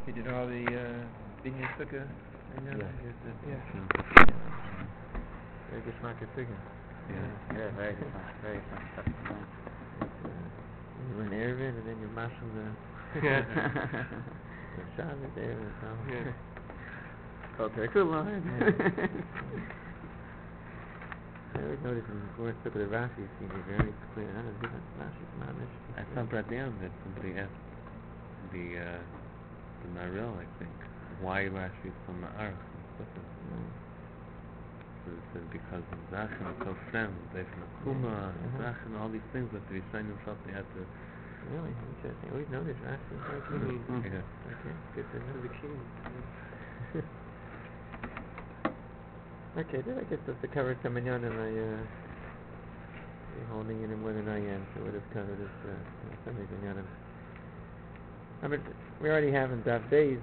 He did all the Binyan Sukkah. Yeah. Very good schmack figure. Yeah, very good. Very good. You learn Erevin and then you marshal the Shabbos there. Called Tekula. I always notice in the fourth book of the Rashi, you see me very clear. How does different Rashi mamish? I saw brought down that somebody asked the Maril, I think, why Rashi is from Ma'arch and Sukkot. So it said because Zachem is so friend, they from Akuma, Zachem, all these things that the Yisraelim felt they had to. Really interesting. I always notice Rashi. Yeah. Okay, good to know. The king. Okay, then I guess that's to cover some minyan and you're holding in more than I am, so we'll just cover this some of these minyanim. I mean, we already have in Daf Beis,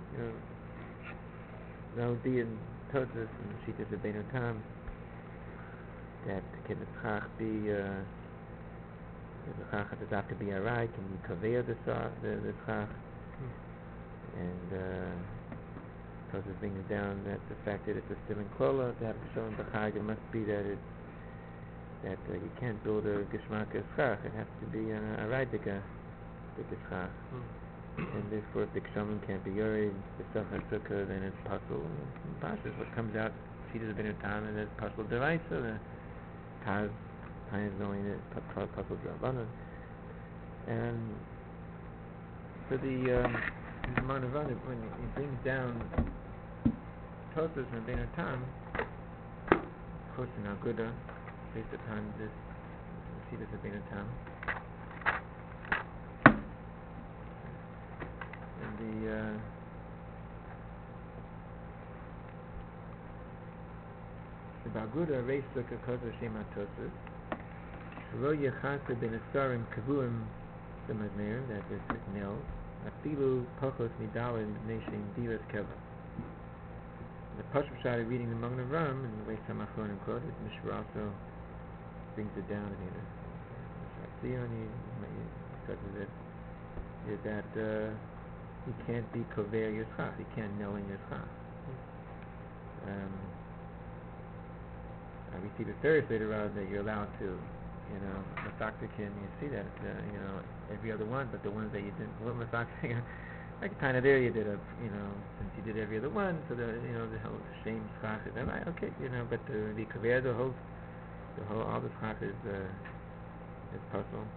Zaldi and Tosus and Shitas of Beinu Tam, that can the Tzchach be, the Tzchach does have to be Arai, can you Kaveya the Tzchach? And Tosus brings down that the fact that it's a still in Klola, to have shown B'chag, it must be that you can't build a Geshmak Tzchach, it has to be an Araidika, the Tzchach. And therefore, if the Kshamim can't be Yored, the Safar Sukkah, then it's Pasul. Pashas, what comes out, Shitas of Beinu Tam, and it's Pasul Deraisa, the Taz is knowing it, Pasul Derabanan. And for the Manavana, when he brings down Tosus and Beinu Tam, of course in Aguda, based upon this Shitas of Beinu Tam, the Baguda Reis Sukkah Kozo Shema Tosus Lo Yechasa Ben Asarim Kavuim Semazmer, that is nil Afilu Pachos Midalin Nation Divas Keva. The Pashut started reading among the Ram, and the way Samachon and quoted, Mishra also brings it down in here. He says that he can't be kover yitzchak. He can't know in yitzchak. We see the third later on that you're allowed to, masaktikin. You see that, every other one, but the ones that you didn't, masaktikin, like kind of there you did since you did every other one, so the whole shame schach is right. Okay, but the kover the whole all the schach is puzzle.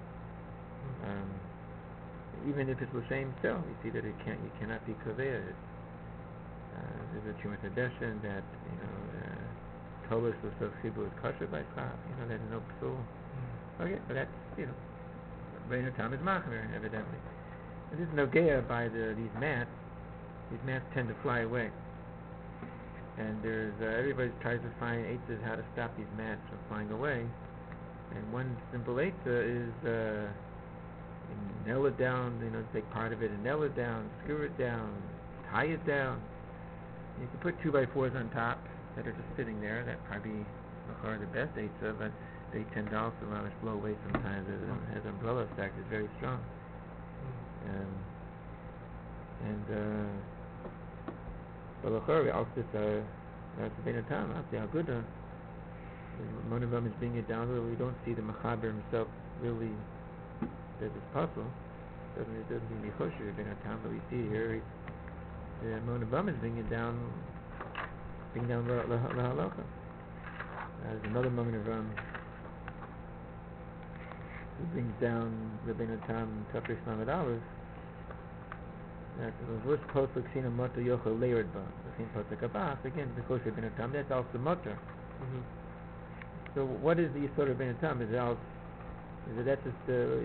Even if it's the same still, you see that you cannot be kaveya. There's a Chumash tradition that Tolis was so chibu is kosher by schach. There's no psul. Okay, but that's Beinu Tam is machmer evidently. And this is nogea by these mats. These mats tend to fly away, and there's everybody tries to find eitzes how to stop these mats from flying away. And one simple eitzah is. Nail it down, take part of it and nail it down, screw it down, tie it down. You can put 2x4s on top that are just sitting there. That probably are the best eitzah, but they tend to also blow away sometimes as umbrella effect is very strong. But also that's Beinu Tam, after Aguda. One of them is bringing it down, but we don't see the Mechaber himself really. That it's possible. It doesn't mean Yechosher Beinu Tam, but we see here the Monabam is bringing down La Halacha. There's another Monabam who brings down the Beinu Tam Tafresh Lamed Aleph. That the first pasuk Sina Motor Yochel Leired Ba. The same pasuk Abas again Yechosher Beinu Tam. That's also Motor. So what is the Yisod of Beinu Tam? That's just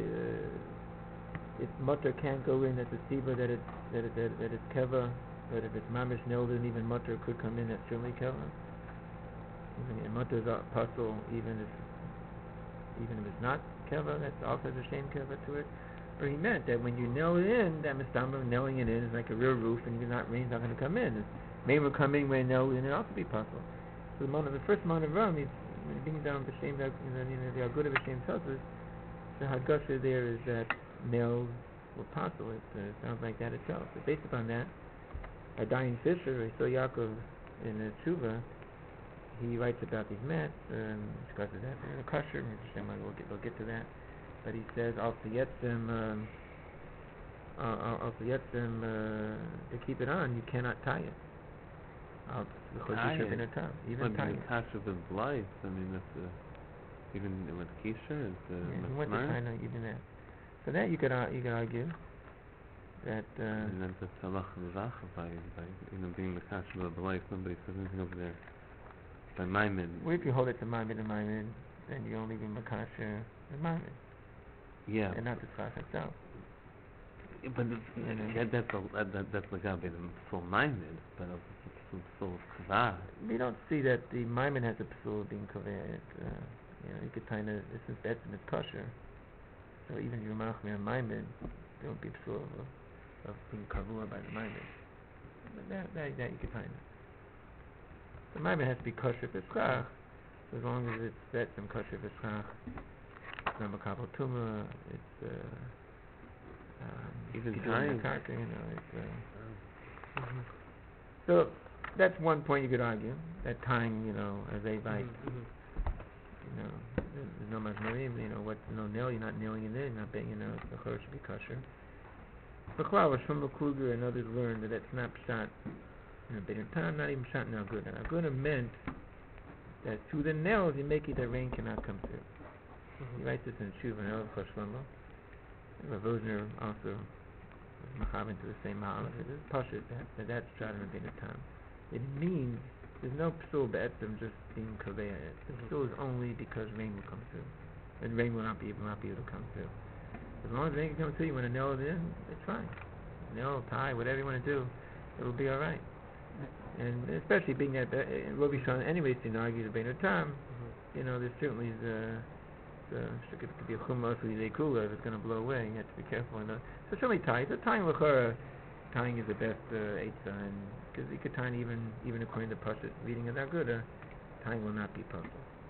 if mutter can't go in, that's a siva that it's keva. But if it's mamish nilden, even mutter could come in. That's certainly keva. And mutter is a puzzle, even if it's not keva. That also has a shame keva to it. Or he meant that when you nail it in, that mistama nailing it in is like a real roof, and rain's not going to come in. May will come in when nailed in, it also be puzzle. So the first amount of rum, he's bringing down the shame, the good of the shame tells us. The Hagasha there is that nails were possible. It sounds like that itself. But based upon that, Dayan Fisher, so Yaakov in the Tshuva, he writes about these mats, discusses that in the kosher. We'll get to that. But he says also yetzim to keep it on, you cannot tie it. Tie it? Even tie it. Kasha with life, I mean, that's even with Kisha, is You want to tie even that. So that you could argue that. And then the Salach Zacha by being the Kasha with life, nobody says anything over there. By Maimon. Well, if you hold it to Maimon and Maimon, then you only give Makasha and Maimon. Yeah. And not the Tzach itself. But that's like the full Maimon, but the full Kavah. We don't see that the Maimon has a psul of being Kaveh. You could kind of, since that's in its kosher, so even your Machmir and Maimon, there won't be a psul of being Kavua by the Maimon. But that you could kind of. The Maimon has to be kosher for Tzach, so as long as it's set and kosher for Tzach. It's not Makabal Tuma, it's even tying. So that's one point you could argue, that tying, as they like, there's no masmarim, no nail, you're not nailing it in, the chor should be kosher. But Klaus from the Kluger and others learned that that's not pshat in a better time, not even pshat in Aguda. Aguda meant that through the nails you make it that rain cannot come through. He writes this in Shuv and El Choshlomo. Rav Osner also was machavin to the same mahal. It is pashut that's pshat in a better time. It means there's no psul be'etzim just being kaveya. The psul is only because rain will come through. And rain will not be able to come through. As long as rain can come through, you want to nail it in, it's fine. Nail, tie, whatever you want to do, it will be alright. And especially being that Rabbi Shon anyway seemed to argue the better time, there certainly is it could be a chumos with a cooler if it's going to blow away. You have to be careful. So certainly tie. So tying l'chora, tying is the best eitzah, and because you could tie even according to Pashut reading of that good, tying will not be possible.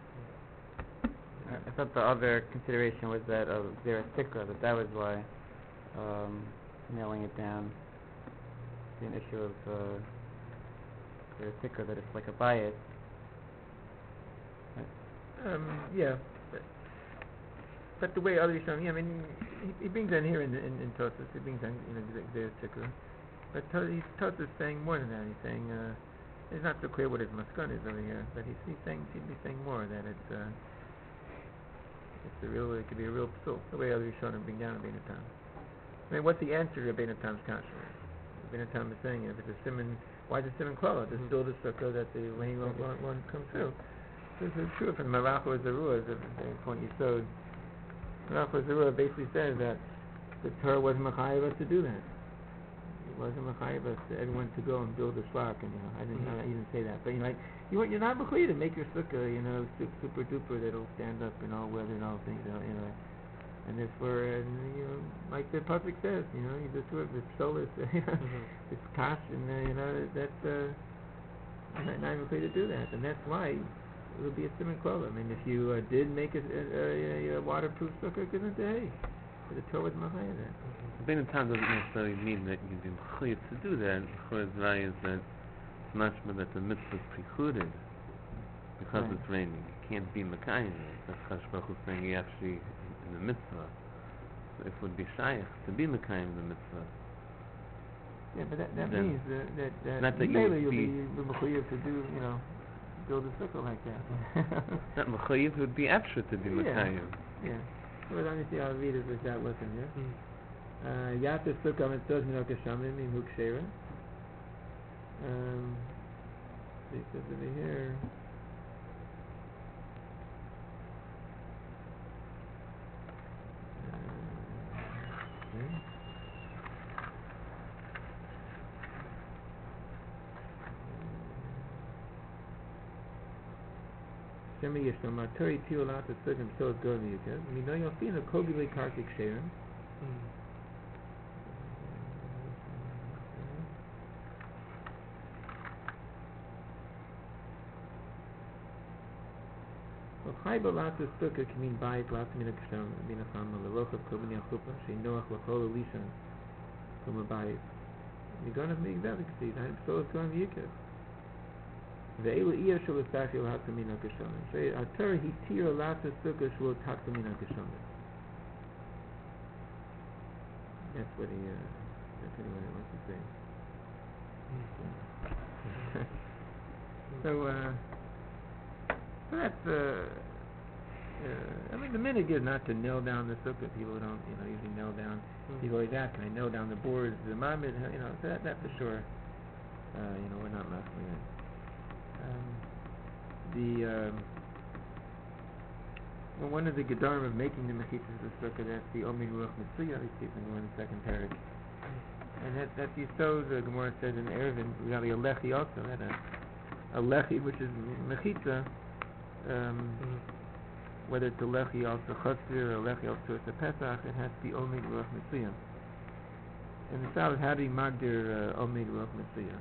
I thought the other consideration was that there a sikra, that was why nailing it down. The issue of there a sikra, that it's like a bias. Yeah. But the way others show, he brings in here in Tosfos, he brings in, there's sikra. But Tosfos is saying more than that. He's saying, it's not so clear what his maskon is over here, but he'd be saying more, that it could be a real psul, the way others show him bring down Rabbeinu Tam. What's the answer to Rabbeinu Tam's kasha? Rabbeinu Tam is saying, if it's a simon, why is it simon klala? Just build a sukkah that the rain won't come through. This is true from Maracho Zerua, the point you showed. Maracho Zerua basically says that the Torah wasn't mechayev us to do that. It wasn't mechayev us to everyone to go and build a shlock, and I didn't say that, but you're not mechayev to make your sukkah, super duper that'll stand up in all weather and all things, and therefore, like the pasuk says, you just do it with solas, it's kash, and that's not mechayev to do that, and that's why it would be a simon klala. If you did make a waterproof sukkah, couldn't hey, but the Torah was mechayev that. Rabbeinu Tam doesn't necessarily mean that you'd be mechayev to do that. Chora's Rai is that it's mashma that the mitzvah is precluded because it's raining. You can't be mechayev. That's Chash Baruch Hu saying you actually in the mitzvah. So it would be shaykh to be mechayev in the mitzvah. Yeah, but that means that not that you'll you be mechayev to do, build a sukkah like that. Not mechayev, it would be efshut to be mechayev. Yeah. So let me see how I read it with that lesson here. Yatis sukkah mitzvahs min okashamim im hukshera. He says over here. Shemi yishno maturi tiulat the sukkah mitzvahs go to yukah. Mino yofin a kogile kartik sherim. Chayba Latas Sukkah can mean Bayit Latas Mina Kasham Mina Chama L'Rochav Kobani Achupa Shei Noach L'Chol Elishan Kuma Bayit. You're going to make that exceed. I'm so it's going to be Yikir. Ve'elu Iya Shul Esachi L'Hata Mina Kasham. Say Atar Hitir Latas Sukkah Shul Takta Mina Kasham. That's what he wants to say. So that's I mean the minhag is not to nail down the sukkah. People don't usually nail down. People always ask, can I nail down the boards, the mamid? So that for sure. We're not messing with that. One of the gedarim of making the mechitzas of the sukkah, that's the Omid Ruach Mitzvah, we see in the second parak. And that's Yisod, the Gemara says in Erevin, we got a lechi also, that a lechi, which is mechitza, whether it's a lechi also chatzir or a lechi also it's a pesach, it has to be Omid Ruach Mitzvah. And the Sabbath, how do you magdir Omid Ruach Mitzvah?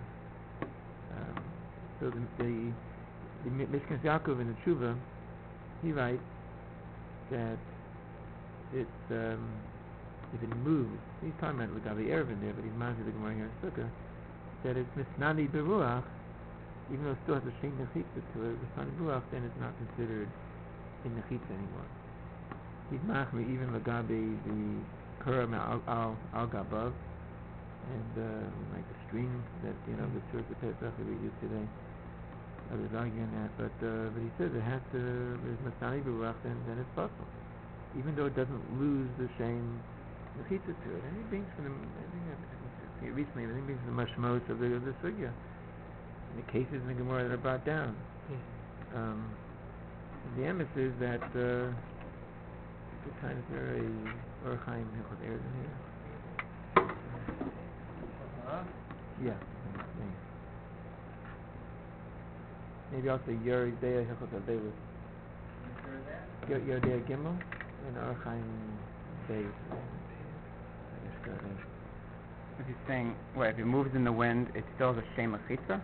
So the Mishkan Yaakov in the Tshuva, he writes that it's if it moves, he's talking about with Gabi Erevin there, but he's mazir the Gemara here in Sukkah, that it's misnani beruach, even though it still has a shein nechitza to it, misnani beruach, then it's not considered in nechitza anymore. He's machmi even Gabi the kuram al gabav, and like the string that the source of Pesach that we use today. Others arguing that, but he says it has to. There's masani beruach, then it's possible, even though it doesn't lose the same mechitza to it. And he brings from the recently, he brings the mashmos of the sugya, in the cases in the Gemara that are brought down. The emes is that the times there a Orchaim Hilchot Erevin here. Yeah. Maybe also Yer Dea Hilchot Abelis. Yer Dea Gimel and Orchaim Beis. What he's saying, if it moves in the wind, it still has a shem mechitza?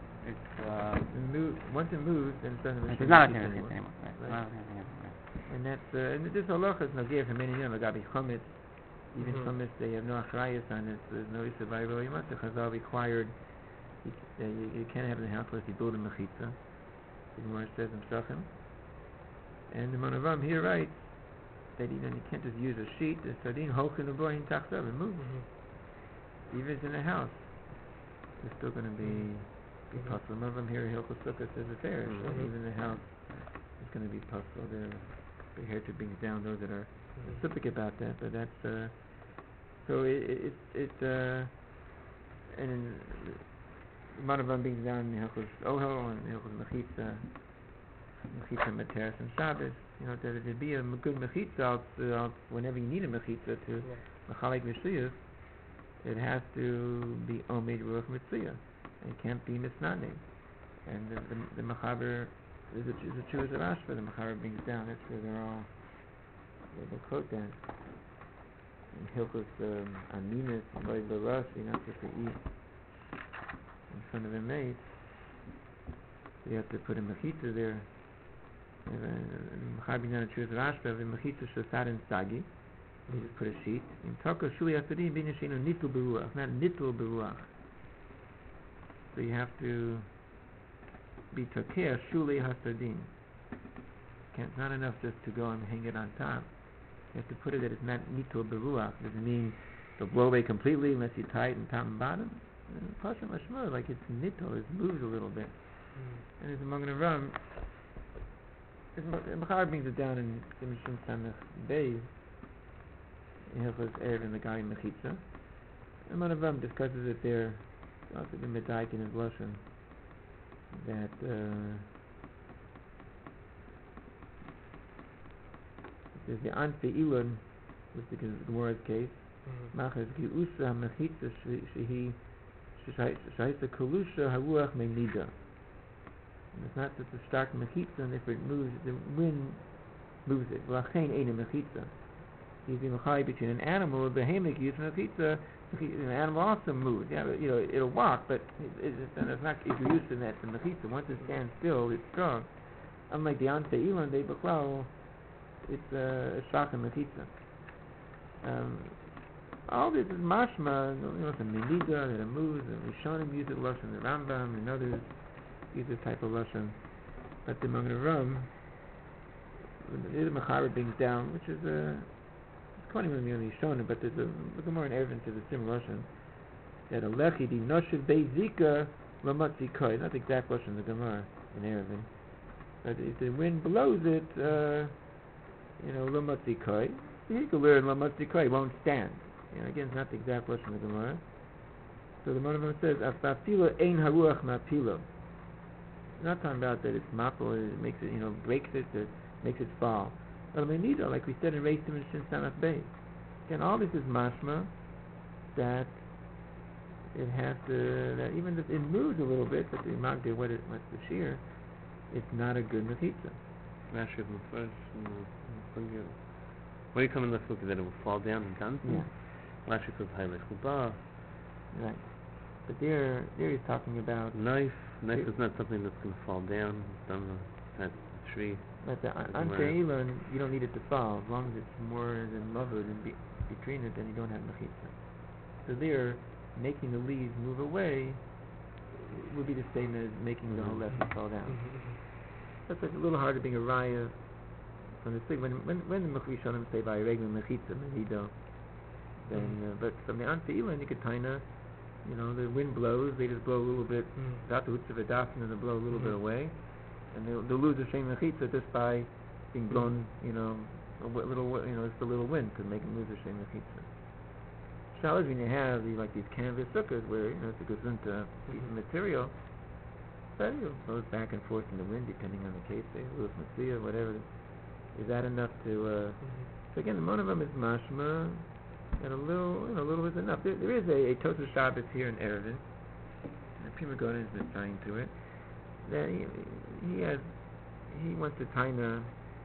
Once it moves, then it doesn't have a it's not a shem mechitza anymore. Right. And that's and this halacha is nagir for many years. Gabi chometz, even chometz, they have no achrayus on it. There's no survival. You must have Chazal required. You can't have it in the house unless you build a mechitza. The Gemara says in Shachim. And the Monavam here writes that you can't just use a sheet. The sardine hoch in the boy in tachtav and move. Even if it's in a house, it's still going to be possible. The Monavam here, Hilchos Sukkah says it's fair. So even the house is going to be possible. The heritage brings down those that are specific about that. But that's so and Monavam brings down Hilchos Ohel and Hilchos Mechitza Materis and Shabbos. That it'd be a good mechitza whenever you need a mechitza to mechalek meshuyah. It has to be Omid Ruach Mitzvah. It can't be misnani. And the Mechaber is a Chuvas of Ashba. The Mechaber brings down. That's where they quote that. In Hilchos Aminus, Loy Baras, you're not supposed to eat in front of a maid. So you have to put a mechitza there. Mechaber brings down a Chuvas of Ashba. The mechitza shosad and sagi. You just put a sheet. In Taka Shuli Asadim bin Yashinu Nitul Beruach, not Nitul Beruach. So you have to be Takea Shuli Hasadim. It's not enough just to go and hang it on top. You have to put it that it's not Nitul Beruach. Doesn't mean it'll blow away completely unless you tie it in top and bottom. Pasha Mashmur, like it's Nitul, it moves a little bit. And it's among the Ram. Mechaber brings it down in Mishum Samech Beis. Hilchos Erevin the guy in Mechitza. And one of them discusses it there, also the Medaik in his Lashon, that there's the Anfe Ilun, which is the Gemara's case, Machas Gi'usa Mechitza Shehi Shaita Kalusha Haruach Menida. And it's not just a stark Mechitza, and if it moves, the wind moves it. Lachain Ein Mechitza. He's in a between an animal, the behemoth used in a pizza. An animal also moves. Yeah, but, it'll walk, but it's not. If you're used to that, the mechitza, once it stands still, it's strong. unlike the Anse Ilan, they B'chlal, it's a Shach and Mechitza. All this is mashma, the Menida, the Ramuz, the Rishonim use it Lashon, the Rambam, and others use this type of Lashon. But the Magen Avraham, the Mechaber brings down, which is it's quoting from the Rishonim, but there's a Gemara in Erevin to the similar Lashon, that a Lechi di Noshev Beizika Lamatzi Koi, not the exact Lashon of the Gemara in Erevin, but if the wind blows it, Lamatzi Koi, he could learn Lamatzi Koi, won't stand. Again, it's not the exact Lashon of the Gemara. So the Magen Avraham says, Afafilo ein haruach ma'pilo. Not talking about that it's mapo, it makes it, breaks it, it makes it fall. But Menida, like we said in Reisim and Shin Samach Beis. Again, all this is mashma that it has to, that even if it moves a little bit, but the Magdir, what's the shear, it's not a good mechitza. Rashi of Mufresh, when you come in the book, that it will fall down and dance. Yeah. Rashi says Haile Chuba. Right. But there he's talking about Knife is not something that's going to fall down. It's a tree. But the Anse Ilan, you don't need it to fall. As long as it's more than lover than between it, then you don't have mechitza. So there, making the leaves move away would be the same as making the whole lesson fall down. That's a little hard to bring a raya from the thing. When the Mechrishonim say by regular mechitza, Menido, then but from the Anse Ilan, you could kinda, the wind blows, they just blow a little bit, and they blow a little bit away, and they'll lose the same mechitza just by being blown, a little, just a little wind could make them lose the same mechitza. Challenge when you have these canvas sukkahs where it's a gesund piece of material, but it goes back and forth in the wind depending on the case. Luz Matzia, whatever. Is that enough to? So again, the monovam is mashma, and a little is enough. There is a Tosafos Shabbos here in Erevin. The Pri Megadim has been assigned to it. That he wants to kinda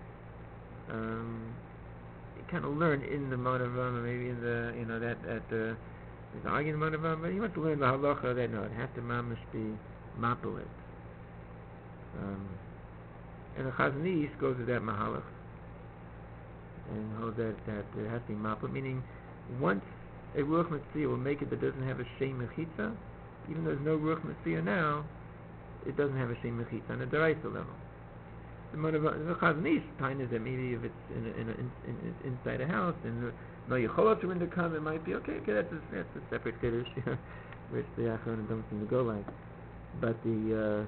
kind of learn in the monovam, maybe in the his argument monovam, but he wants to learn the halacha that no, it has to mamish be mapelit. And the Chazon Ish goes to that mahalach and holds that it has to be mapelit, meaning once a ruach metzia will make it that doesn't have a shem mechitza, even though there's no ruach metzia now, it doesn't have a shem mechitza on a deraisa level. The Chazon Ish time is that maybe if it's inside a house and no yecholot to window come, it might be okay. That's a separate kiddush, which the Achronim don't seem to go like. But the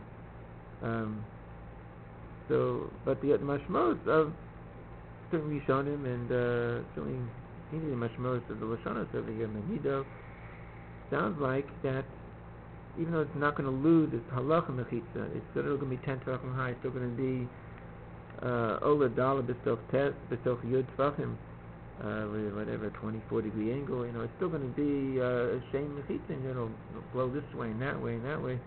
mashmos of certainly Rishonim and certainly the mashmos of the Lashonos over here, Menido, sounds like that even though it's not going to lose its halacha mechitza, it's still going to be 10 tefachim high. It's still going to be ola dala b'soch yud tefachim with whatever 24-degree angle. It's still going to be a shem mechitza, and it'll blow this way and that way and that way.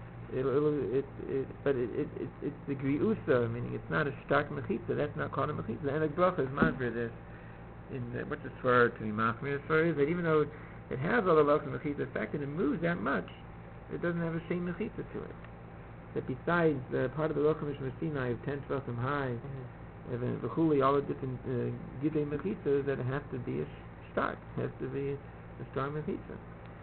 But it's the griusa, meaning it's not a stark mechitza. That's not called a mechitza. And the bracha is masber this in what's the svar to be machmir? The svar is that even though it has all the halacha mechitza, the fact that it moves that much, it doesn't have a shem mechitza to it. That besides part of the Rocham Mishmar Sinai of 10 tefachim high, and v'chuli, all the different gidei mechitzas, that it has to be a start, has to be a strong mechitza.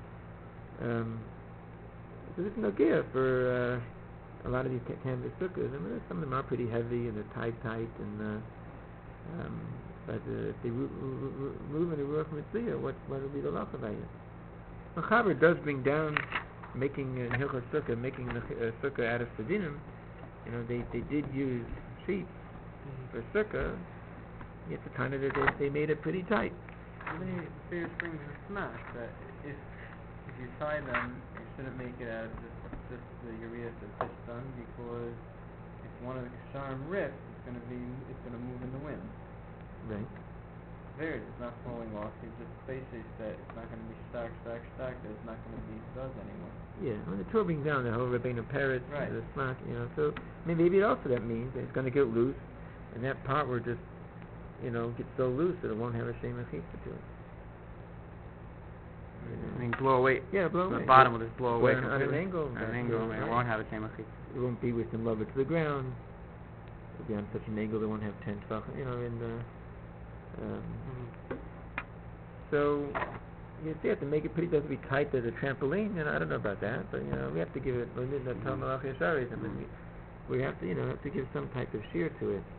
So this is no gear for a lot of these canvas sukkahs. Some of them are pretty heavy and they're tight, and but if they move in the Ruach Mitzvah, what will be the law about it? Mechaber does bring down making Hilchot Sukkah, making the Sukkah out of Sedinim. They did use sheets for Sukkah. Yet the time that they made it pretty tight. Serious things in Smash that if you tie them, you shouldn't make it out of just the urea to pitch done, because if one of the Kasharim rips, it's going to move in the wind. Right. There, it's not falling off. It's just basically that it's not going to be stark, that it's not going to be duz anymore. Yeah, when the Torah brings down the whole Rabbeinu Peretz, right. The smack, so maybe also that means that it's going to get loose, and that part will just, get so loose that it won't have a shem mechitza to it. I mean, blow away. Yeah, blow away. The bottom will just blow away on an angle. It won't have a shem mechitza. It won't be with some lover to the ground. It'll be on such an angle they won't have 10 tefachim, you know, and so you have to make it pretty, doesn't be tight as a trampoline, and I don't know about that, but you know, we have to give it, we have to, you know, have to give some type of shear to it.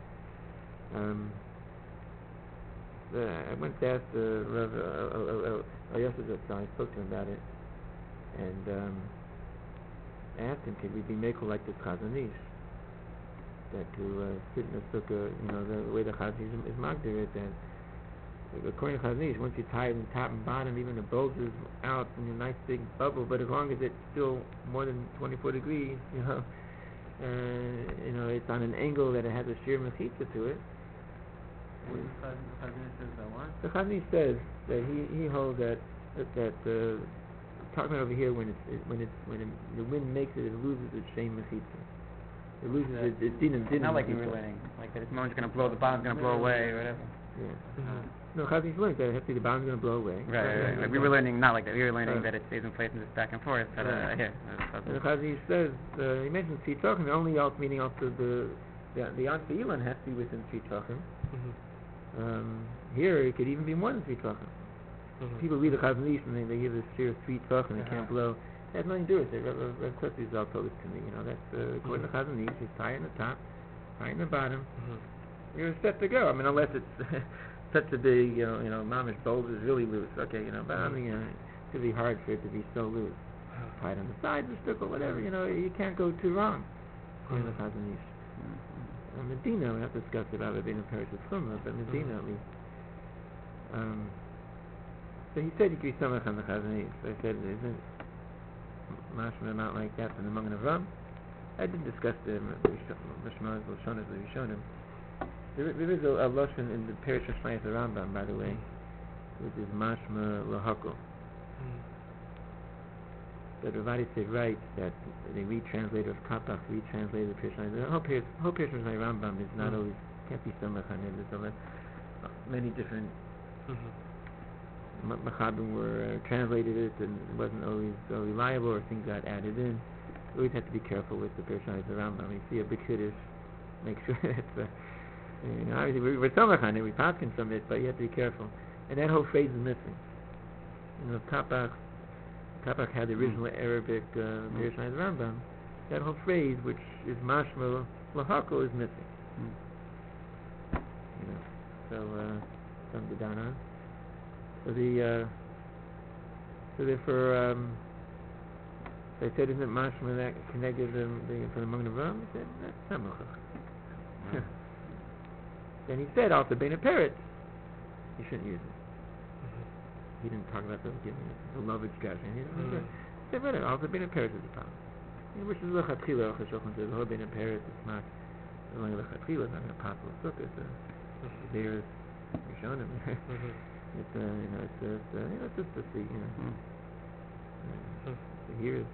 I went to ask the Rav Yosef Zatzal, I spoke to him about it, and I asked him, could we be makel like the Chazon Ish, that to sit in a sukkah, you know, the way the Chazon Ish is magdir it, that according to Chazon Ish, once you tie it in top and bottom, even the bulges out in a nice big bubble, but as long as it's still more than 24 degrees, you know, it's on an angle that it has a sheer mechitza to it. What does Chazon Ish says about what? The Chazon Ish says that he holds that talking about over here when the wind makes it, it loses its same mechitza. It loses its dinam. Not like we were learning, like that. It's moment's gonna blow, the bottom's gonna blow away, or whatever. Yeah. No, Chazon Ish learns that it has to be the bottom's gonna blow away. Right. Like we were learning not like that. We were learning that it stays in place and just back and forth. But And the Chazon Ish says he mentions tzitachim. The only also meaning also the Anfa Ilan has to be within tzitachim. Here it could even be more than tzitachim. People read the Chazon Ish and they hear this sheer tzitachim and they can't blow. It has nothing to do with it. Rav Kosti Zal told this to me. You know, that's according to Chazon Ish, you tie in the top, tie in the bottom. You're set to go. I mean, unless it's such a big, you know, mamish bulge is really loose. Okay, you know, but I mean, it's really hard for it to be so loose. Tie it on the sides, the stick, or whatever. You know, you can't go too wrong. According to Chazon Ish. Medina, we have to discuss about it being a parish of Chumrah, but Medina at least. So he said you could be samach on the Chazon Ish. So I said, isn't mashma not like that from the Magen Avraham? I did discuss the Mishmaz Lashonas that we showed him. There is a lashon in the parish of Shmayas Rambam, by the way, which is mashma lahakol. But Ravadi said right that the retranslator of Kapach retranslated the parish. The whole parish of Shmayas Rambam is not always, can't be samach on it. There's many different Machabim were translated it, and it wasn't always so reliable, or things got added in. You always have to be careful with the Parish of the Rambam. You see a big kiddush, make sure that's obviously we're samach on it, we paskin from it, but you have to be careful. And that whole phrase is missing. You know, Kapach had the original Arabic Parish of the Rambam. That whole phrase, which is mashma lahako, is missing. You know, so something to down on. So therefore, they said, isn't it mashma that connected from the Magen Avraham? He said, that's not machach. Then he said, also bein a parrot, you shouldn't use it. He didn't talk about the love extraction. He said, whatever, also bein a parrot is a problem. Which is lechatchila, Chashochan says, the whole bein a parrot, it's not, only lechatchila, it's not an apostle of sukkah, there is, we showed him. It's it's just to see, here is.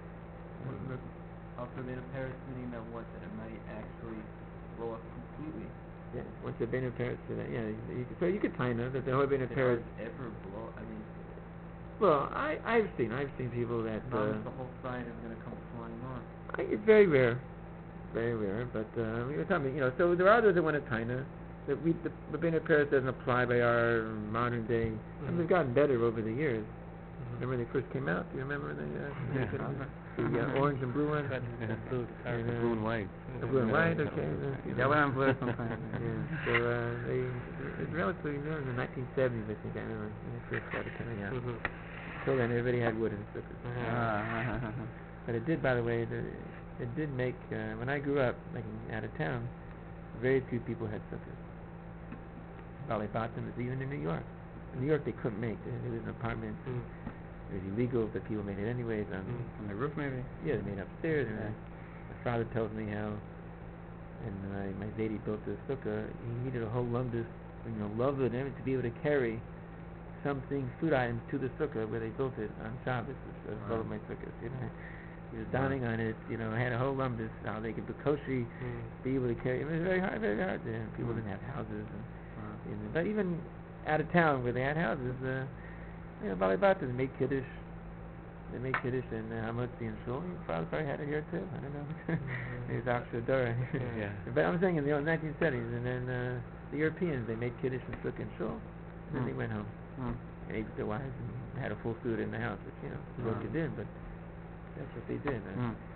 Also, bein a parrot, meaning that what? That it might actually blow up completely. Yeah, once the bein a parrot, so you could tie that the whole bein a parrot. Ever blow? I mean. Well, I've seen people that. The whole side is going to come flying off. It's very rare, but we were talking, so there are others that want to tie that the bein a parrot doesn't apply by our modern day, and they've gotten better over the years. Remember when they first came out? Do you remember the orange and blue one? Blue and white. The blue and white, okay. Yeah, well, I'm blue sometimes. So it's relatively new in the 1970s, I think. I remember when they first started coming out. Till then, everybody had wooden sukkahs. But it did, by the way, it did make when I grew up, like out of town, very few people had sukkahs. Bali Batim is even in New York. In New York, they couldn't make. There was an apartment. It was illegal, but people made it anyways. On the roof, maybe? Yeah, they made upstairs. And my father tells me how, and my Zadie built this sukkah. He needed a whole lumdus, love it, and everything to be able to carry something, food items to the sukkah where they built it on Shabbos. As well as my sukkahs, He was dining on it, had a whole lumdus, how they could be able to carry. It was very hard to them. People didn't have houses, but even out of town where they had houses, Bali Batim made kiddush they made Kiddush in Hamotzi and Shul. Your father probably had it here too. I don't know. He was Aksha Dora. Yeah. But I'm saying in the 1970s, and then the Europeans, they made Kiddush and Sukkah and Shul, and then they went home and ate with their wives and had a full food in the house, which, you know, what you did, but that's what they did.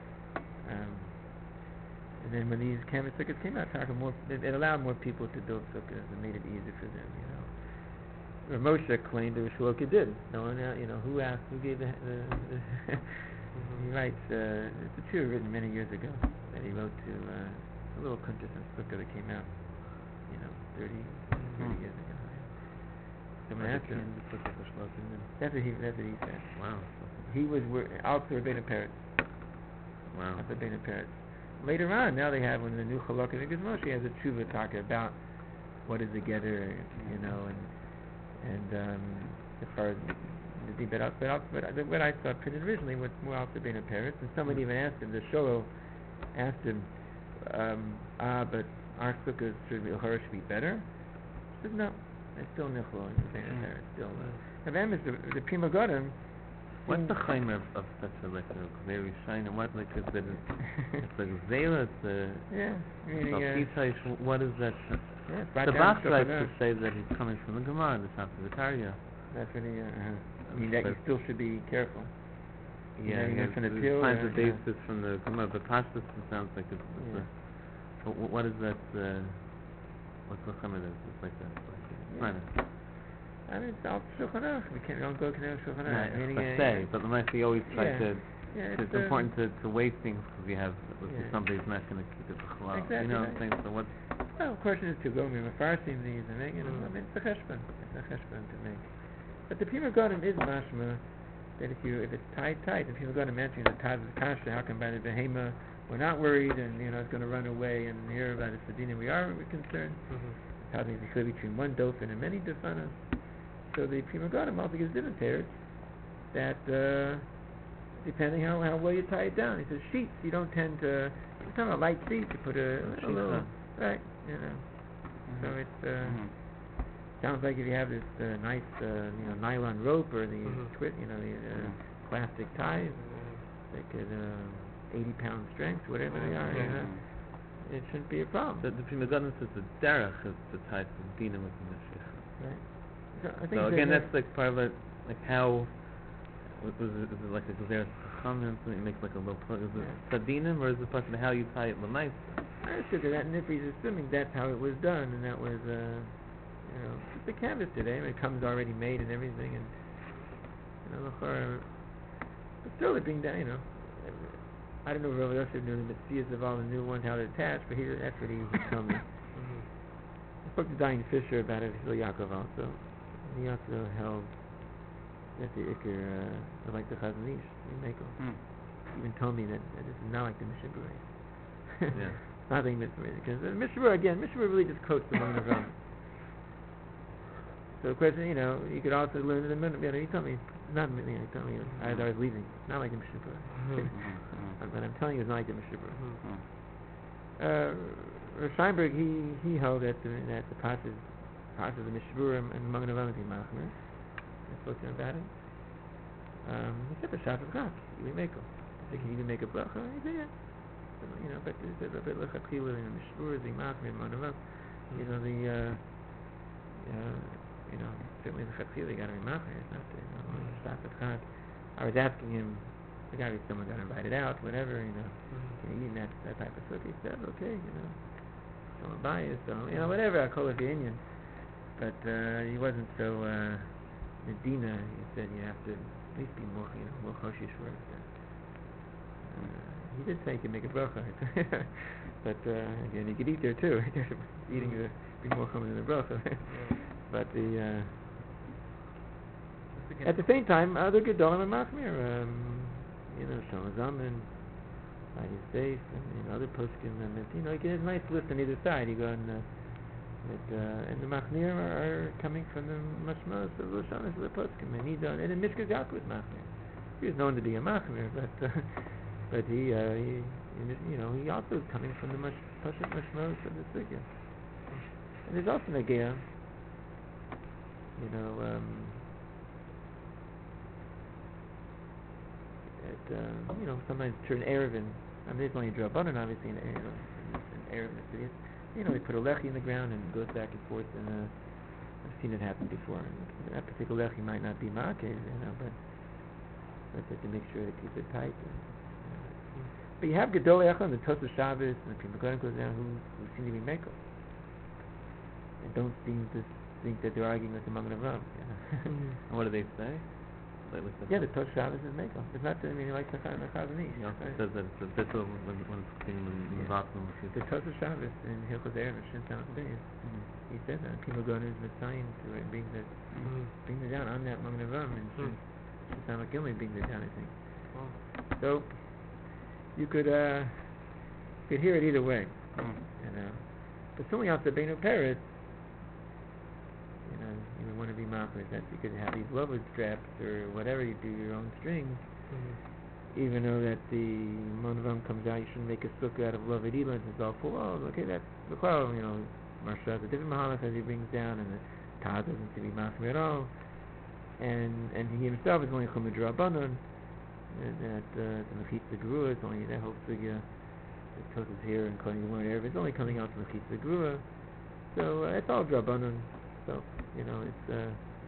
And then when these canvas sukkahs came out, it allowed more people to build sukkahs and made it easier for them, you know. Moshe claimed it was Shloka did. No one, you know, who gave the he writes, it's a true written many years ago that he wrote to a little Kuntres sukkah that came out, you know, 30 years ago. Someone asked him. That's what he said. Wow. He was also Rabbeinu Peretz. Wow. That's Rabbeinu Peretz. Later on, now they have one of the new Chalakah, because Moshe has a tshuva talking about what is a getter, you know, and as far as but what I saw printed originally was more also Rabbeinu Peretz, and somebody even asked him, the Sholo asked him, but our sukkahs should be better? He said, no, it's still Nichlo and Rabbeinu Peretz, still. The Prima Godim. What's the chaimer of such a very shine and what like is it? It's like Zayla, it's meaning what is that? The Bach tries to say that he's coming from the Gemara, the top of the Tarya. That's what I mean that you still should be careful. Yeah, he finds the basis from the Gemara, but Pashtus it sounds like it's what is that? What's the chaimer that it's like that? I mean, it's all Shulchan Aruch. We don't go to Shulchan Aruch. Per se, but the Maisi always tries to. It's important to weigh things because you have somebody's not going to keep it b'chalal. Exactly. You know what I'm saying? So what? Well, the question is to go with Mefarsim these and make it. I mean, it's a cheshbon. It's a cheshbon to make. But the Prima Godim is mashma that if it's tight, the Prima Godim mentioning the Taz of Kasha, how come by the Behema we're not worried and you know it's going to run away, and here by the Sedina we're concerned. Taz is the between one dofen and many dofanas. So the Prima Godim also gives different tears that depending how well you tie it down. He says sheets, you don't tend to, it's not a light sheet, you put a little, right, you know. So it sounds like if you have this nice, you know, nylon rope or these plastic ties, like 80-pound strength, whatever they are, you know, it shouldn't be a problem. The Prima Godim says the derech is the type of dina with the Mashiach. Right. So again, that's like part of it, like how, is it like a Gezeres Chachamim, so it makes like a little plug, is it Sadinim, or is it part of how you tie it L'maisa? I understood that, and if he's assuming that's how it was done, and that was, you know, just the canvas today, I mean, it comes already made and everything, and, you know, but still it being done, you know, I don't know if Rav Yosef knew the Metzias of all the new ones, how they're attached, but that's what he told me. I spoke to Diane Fisher about it, Phil Yaakov also. He also held that the Iker, like the Chazon Ish, the Meko. He even told me that this is not like the Mishnah Berurah. Yeah. It's not like Mishnah Berurah, because the Mishnah Berurah really just quotes the Magen Avraham. So the question, you know, you could also learn the Magen Avraham. He told me, he told me as I was leaving, not like the Mishnah Berurah. But I'm telling you, it's not like the Mishnah Berurah. Steinberg, he held that the process of the Mishnah Berurah and the Magen Avraham is Machmer. I spoke to him about it. He said the Shabbos Chak, you may make him. I said, can you even make a bracha? He said, yeah. So, you know, but he said, but L'chatchila in the Mishnah Berurah is Machmer and Magen Avraham. You know, you know, certainly the L'chatchila got to be Machmer. It's not the Shabbos Chak. I was asking him, the guy, someone got invited out, whatever, you know, can you eat that type of sukkah? He said, okay, you know, someone biased, so, you know, whatever, I call it the Indian. But he wasn't so Medina. He said you have to at least be more, you know, more choshish for it. He did say you can make a bracha, but again, you could eat there too. Eating be more common than a bracha. But at the same time, other gedolim and machmir, you know, Shlomo Zalman, by his base, and you know, other poskim, and you know, you get a nice list on either side. You go and the Machmir are coming from the Mashmos of the Lashonos of the Poskim, and and the Mishka Gak was Machmir. He was known to be a Machmir, but he you know, he also is coming from the Pashut Mashmos of the Sugya. And there's also Nagea, you know, sometimes turn Erevin. I mean, there's only a Drabanan, obviously, in Erevin. They put a lechi in the ground and it goes back and forth, and I've seen it happen before. And that particular lechi might not be ma'akev, but that's just to make sure to keep it tight. But you have Gedolei Echad, the Tosfos Shabbos, and the Pri Megadim goes down, who seem to be Meko. And don't seem to think that they're arguing with the Magen Avraham. And what do they say? The Tosfos Shabbos is Meko. It's not, like the Chazon Ish. He also says that it's a bittul when it's being Mavakum. The Tosfos Shabbos in Hilchos Erev, Shin Tamas Beis, he said that Pri Megadim is Messiah to bring it down on that Magen Avraham, and Shin Tamas Gimel brings it down, I think. So, you could hear it either way, But certainly out the Beinu Peretz, you want to be machmir. That you could have these loved straps or whatever you do, your own strings. Even though that the Monavam comes out, you shouldn't make a sukkah out of loved elands. It's all full. Oh, okay, that's the Marsha has a different mahalach as he brings down, and the Taz doesn't seem to be machmir at all. And he himself is only chumid drabanan. That the Mechitza Gerua is only that whole figure. The Tosfos here and Kohen Gemara Erev is only coming out from Mechitza Gerua. So it's all drabanan. So it's you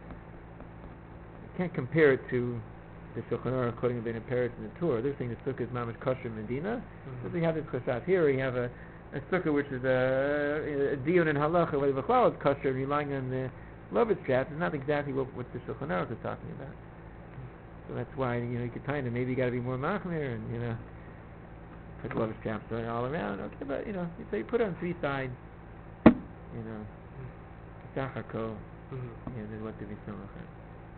can't compare it to the Shulchan Aruch quoting Beinu Peretz in the Torah. They're saying the sukkah is mamash kosher Medina. So we have this chashat here. We have a sukkah which is a dion in halacha whether the is kosher, relying on the loved straps. It's not exactly what the Shulchan Aruch is talking about. So that's why you could find it. Maybe you got to be more machmir and put loved straps all around. Okay, but so you put it on three sides. Sachako. There's what to be so machmir.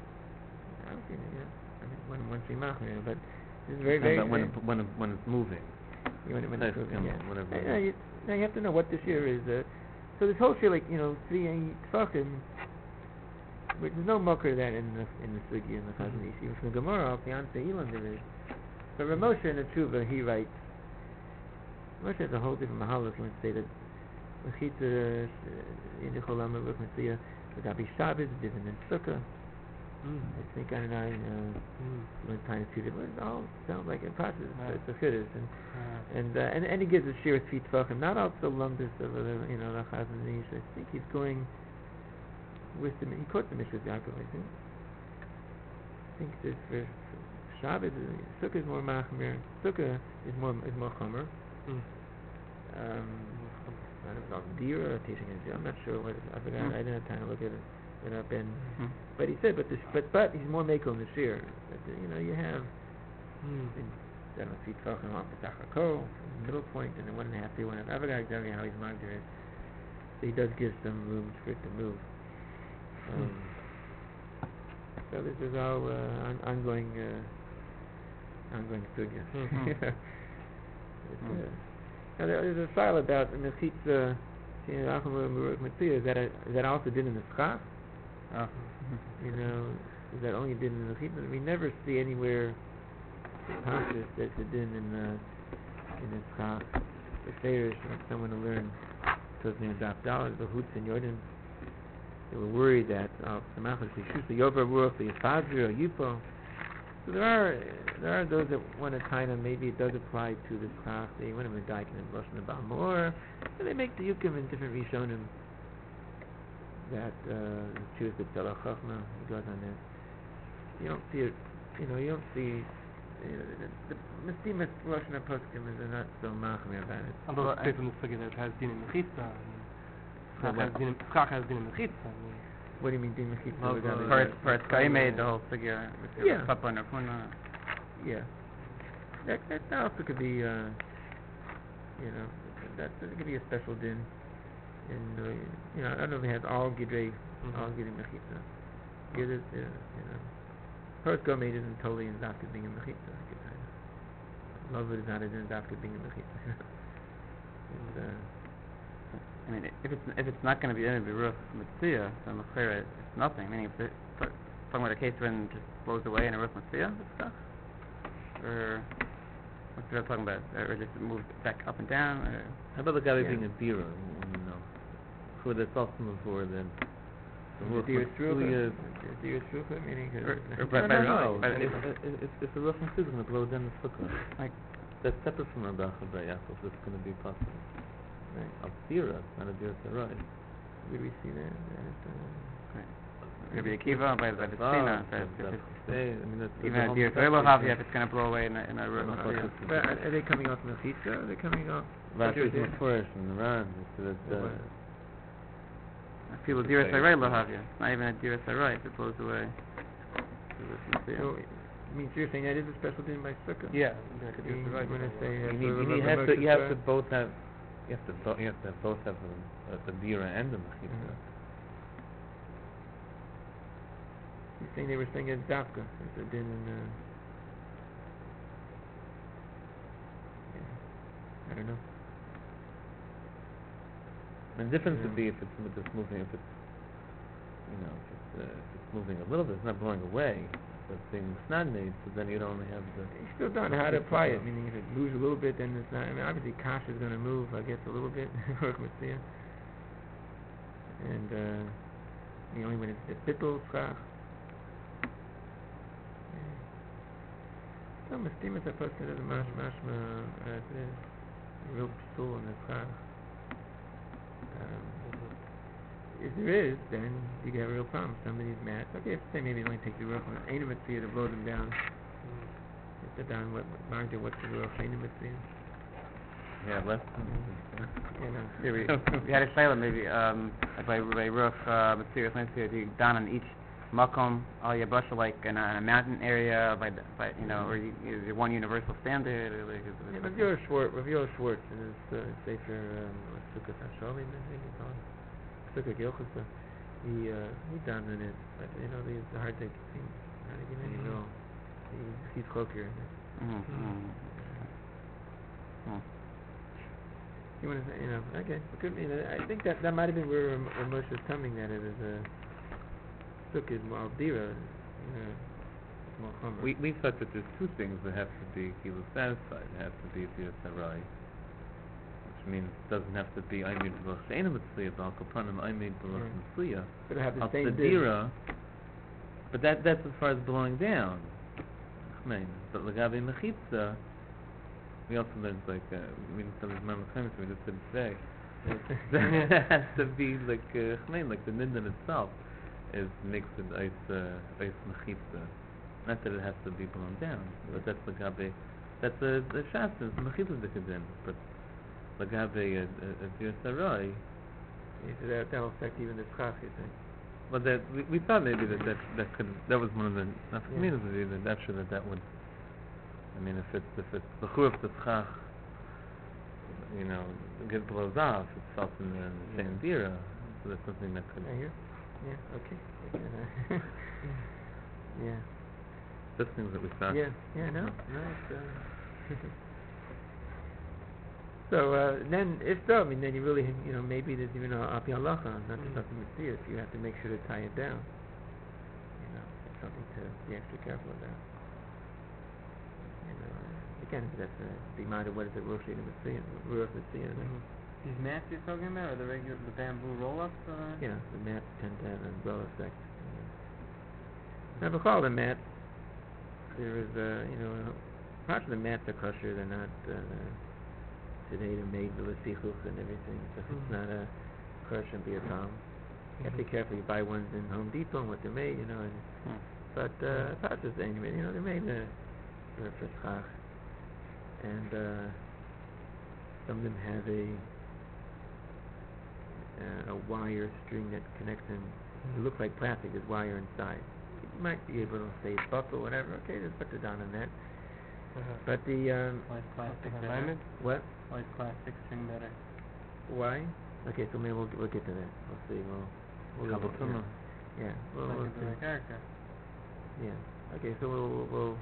Once you machmir, but it's very very. When it's moving. When it's moving, whatever. Now you have to know what this year is. So this whole year, 3 tefachim. There's no mocker that in the Sugi and the Chazon Ish. Even from the Gemara, off the Ansei Ilan there is. But Ramosha in the Tshuva, he writes, Ramosha has a whole different mahalach. He would say that Mechitza, Yinichol Amar Ruch Metzia, the Gabi Shabbos, different than Sukkah. I think I one time two different. It all sounds like a process. It's a chiddush, and he gives a shir 3 tefachim, not also lumbus of the Chazon Ish. I think he's going. With he quotes the Mishras Yaakov, I think. I think this for Shabbos, Sukkah is more machmir. Sukkah is more chomer. I don't know, Dira or teaching it. I'm not sure what. I forgot. I didn't have time to look at it up. But he said, but he's more meko in the shir. You have. I don't know if he's talking off the Tachako, middle point, and then 1.5 3 1.5. I forgot exactly how he's marked it. So he does give some room for it to move. So this is all ongoing sugya. Now there's a file about the mechitza. Is that also did in the schach? Is that only did in the mechitza? We never see anywhere that it's a din in the schach. The Farish want someone to learn. So it's named Daf the Hutz and Yordan. They were worried that Samachas Yishus, the Yover Ruach, the Yifadri or Yupo. So there are those that want to kind of, maybe it does apply to this class. They want to be Daikin and Lashon Abal more. And they make the Yukim in different Rishonim that choose the Tzalach Chachma. He goes on this. You don't see it, you don't see the Mestimus Lashon HaPoskim is not so machmir about it. Although I say from the figure that it has din in Mechitza. Schach has din in Mechitza. What do you mean din Mechitza? First guy made the whole figure. Yeah. Papa Nakuna. Yeah. That also could be, that could be a special din. And, I don't know if it has all Gidrei, all Gidrei Mechitza. Gidrei, First go made isn't totally in Dafka being in Mechitza. Love it is not in Dafka being in Mechitza. I mean, if it's not going to be any Ruach Metzia, then L'chera it's nothing. Meaning, if talking about a case when it just blows away in a Ruach Metzia, this stuff, or what's the talking about? Or just moved back up and down? Or how about the guy being a bira? For the Tzaltzim before then, Ruach Dear Matsuya. Dear Shrucha, meaning... No, if the Ruach Matsuya is going to blow down the sukkah, Like, that's separate from Rabbi Yaakov, that's going to be possible. Right. Al Dira, not a Dira Sarai. Did we see that? Rabbi Akiva, by the Tzina, even a deer very Havia, if it's going to blow away in a room. But are they coming off Mechitza, or are they coming off... Rashi is Mefurish from the Ran. People deer Sarai Lo Havia. It's not even a deer Sarai if it blows away. So, means you're saying that is a special din by Sukkah? Yeah. When I say... You have to both have... You have to both have a Dira and a Mechitza. You're saying they were saying it's Dafka. It's a din in... I don't know. And the difference would be if it's moving, if it's, if it's moving a little bit, it's not blowing away. So it's being snadnade, so then you'd only have the... You still don't know how to apply it, meaning if it moves a little bit, then it's not... I mean, obviously, Kash is going to move, I guess, a little bit, and, only when it's the Bittul Schach. So, Mestima is supposed to do the mashma, real psul in the Schach. If there is, then you get a real problem. Somebody's mad. Okay, if say maybe it only takes the Ruach Ain't a Mitzvah to blow them down. If they're down, what's the Ruach Ain't a Mitzvah? Yeah, less than... We had a Shaila maybe, by Ruach Mitzvah, down on each Makom, Al Yabasha, like in a mountain area, by or is one universal standard? Or like, Rav Yoel Schwartz in his Sefer Sukkot HaSholim, I think it's called. Sukkot Yochasa. He done in it, but it's hard to get any real. He's choker. You want to say, okay, it could be. I think that might have been where Moshe is coming. That it is a Sukkot Maldira. More chomer. We thought that there's two things that have to be Kilo satisfied. It has to be Dira Sarai, which means it doesn't have to be Aimid Baruch She'ena Mitzliya, but Al Kapanim Aimid Baruch Mitzliya. But it have the Al same Dira, but that's as far as blowing down. But Lagabi Mechitza, we also learned we didn't tell we just didn't say. That has to be like the Nidan itself is mixed with ice Mechitza. Not that it has to be blown down, but that's Lagabi. That's the Shastas, Mechitza Dikadin, but Lagabi a Dir Sarai. That'll affect even the Schach, you think? But we thought maybe that was one of the nafkaminas of it, that would. I mean, if it's the Churuf the Schach, get blows off, it's felt in the same dira, so that's something that could. Yeah, okay. Yeah. Those things that we thought. No. So then, if so, then you really, maybe there's even api halacha, not just something to see it. You have to make sure to tie it down. It's something to be extra careful about. Again, that's be minded what is it, Rosh Hashanah, These mats you're talking about, are the bamboo roll-ups? The mats tend to have an umbrella effect. Now, for all the mats, there is, parts of the mats are kosher. They're not. Today they're made with sichuch and everything, so it's not a crush and be a problem. You have to be careful. You buy ones in Home Depot and what they're made, but parts of things, they're made for schach, and some of them have a wire string that connects them. It looks like plastic. There's wire inside. You might be able to say buckle, whatever. Okay, just put it down on that. But the why is plastic alignment? What? Why is plastic string better? Why? Okay, so maybe we'll get to that. We'll see. We'll We'll The character. Yeah. Okay, so we'll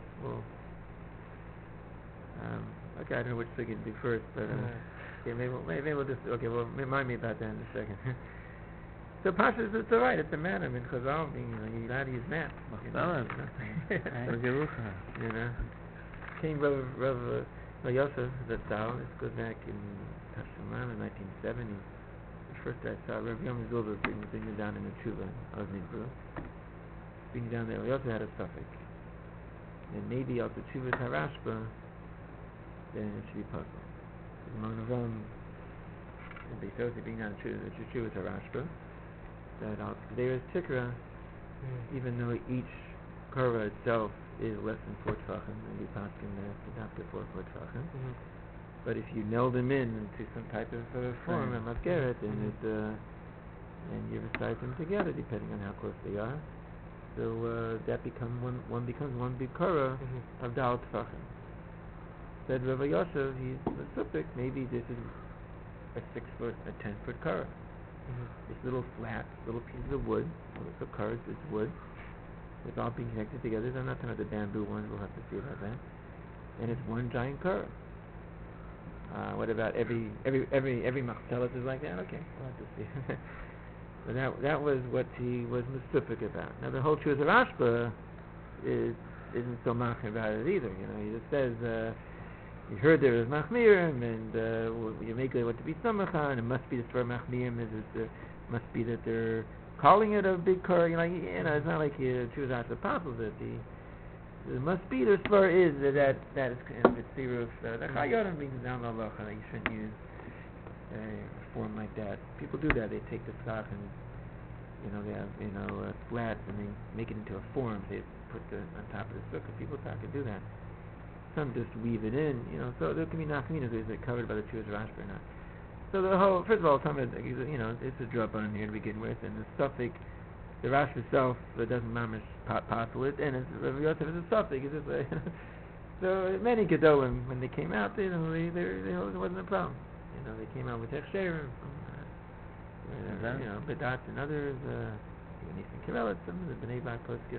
okay, I don't know which thing to do first, but maybe we'll just well, remind me about that in a second. So Pashas, it's all right. It's a matter. I mean, Chazal, you're allowed to use math. King Rav Yosef, the Tal, this goes back in Tashumam in 1970. first I saw Rabbi Yom Zilber bring it down in the Tshuva, Oznidbru. Bring it down there, we also had a suffix. And maybe also Tshuva Harashba, then it should be puzzle. Among the Ram, and Beisosi being down Tshuva Harashba, that there is Tikra, even though each Korah itself is less than 4 Tvachim, and we pass in that to not get 4 Tvachim. But if you meld them into some type of form, a Masgeret, and and you recite them together, depending on how close they are, so that becomes one big Korah of Dal Tvachim. Said Rabbi Yosef, he's a Supik, maybe this is a 6-foot, a 10-foot Korah. These little flat, little pieces of wood, so Korahs, it's wood, it's all being connected together. So I'm not talking about the bamboo ones, we'll have to see about that. And it's one giant Korah. What about every Machzelet is like that? Okay, we'll have to see. But that was what he was mystifik about. Now the whole Chuvas Rashba isn't so machmir about it either. You know, he just says you heard there is machmirim, and you make it what to be samachan, and it must be the svar machmirim. It must be that they're calling it a big Korah. You know, it's not like Chuvas Rashba apostles that it must be the svar is that is tziruf. The Chayyim brings down the halacha that you shouldn't use a form like that. People do that. They take the skach and they have flats and they make it into a form. They put on top of the sukkah. People can do that. Some just weave it in. So there can be nafkaminas. Is it covered by the Chuvas Rashba or not? So the whole, first of all, some of it, it's a drop on here to begin with, and the suffix. The Rashi itself doesn't mamish possible it, and it's Rabbi Yosef is a suffix. It's just so many gedolim when they came out, they it wasn't a problem. They came out with Hechsher from Bedat and others. Even Eastern Kivelet, some of the Bnei Bak Poskim.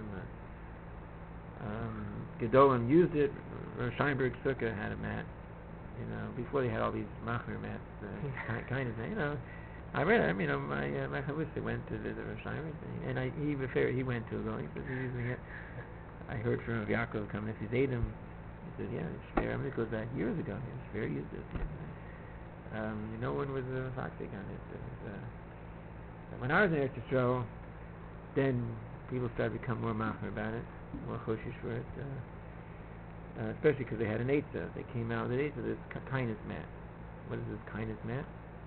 Gedolim used it. Steinberg Sukkah had a mat. Before they had all these machmir mats, kind of thing. I read it. My chavrusa went to visit Rosh Hashanah, and he went to go. He said he's using it. I heard from Rav Yaakov coming. If he's Adam, he said, yeah, it's fair. It goes back years ago. It's fair. Used it. No one was foxing on it. When I was in Eretz Yisrael, then people started to become more machmir about it, more choshish for it. Especially because they had an eitzah. They came out with an eitzah. This kindness mat. What is this kindness mat?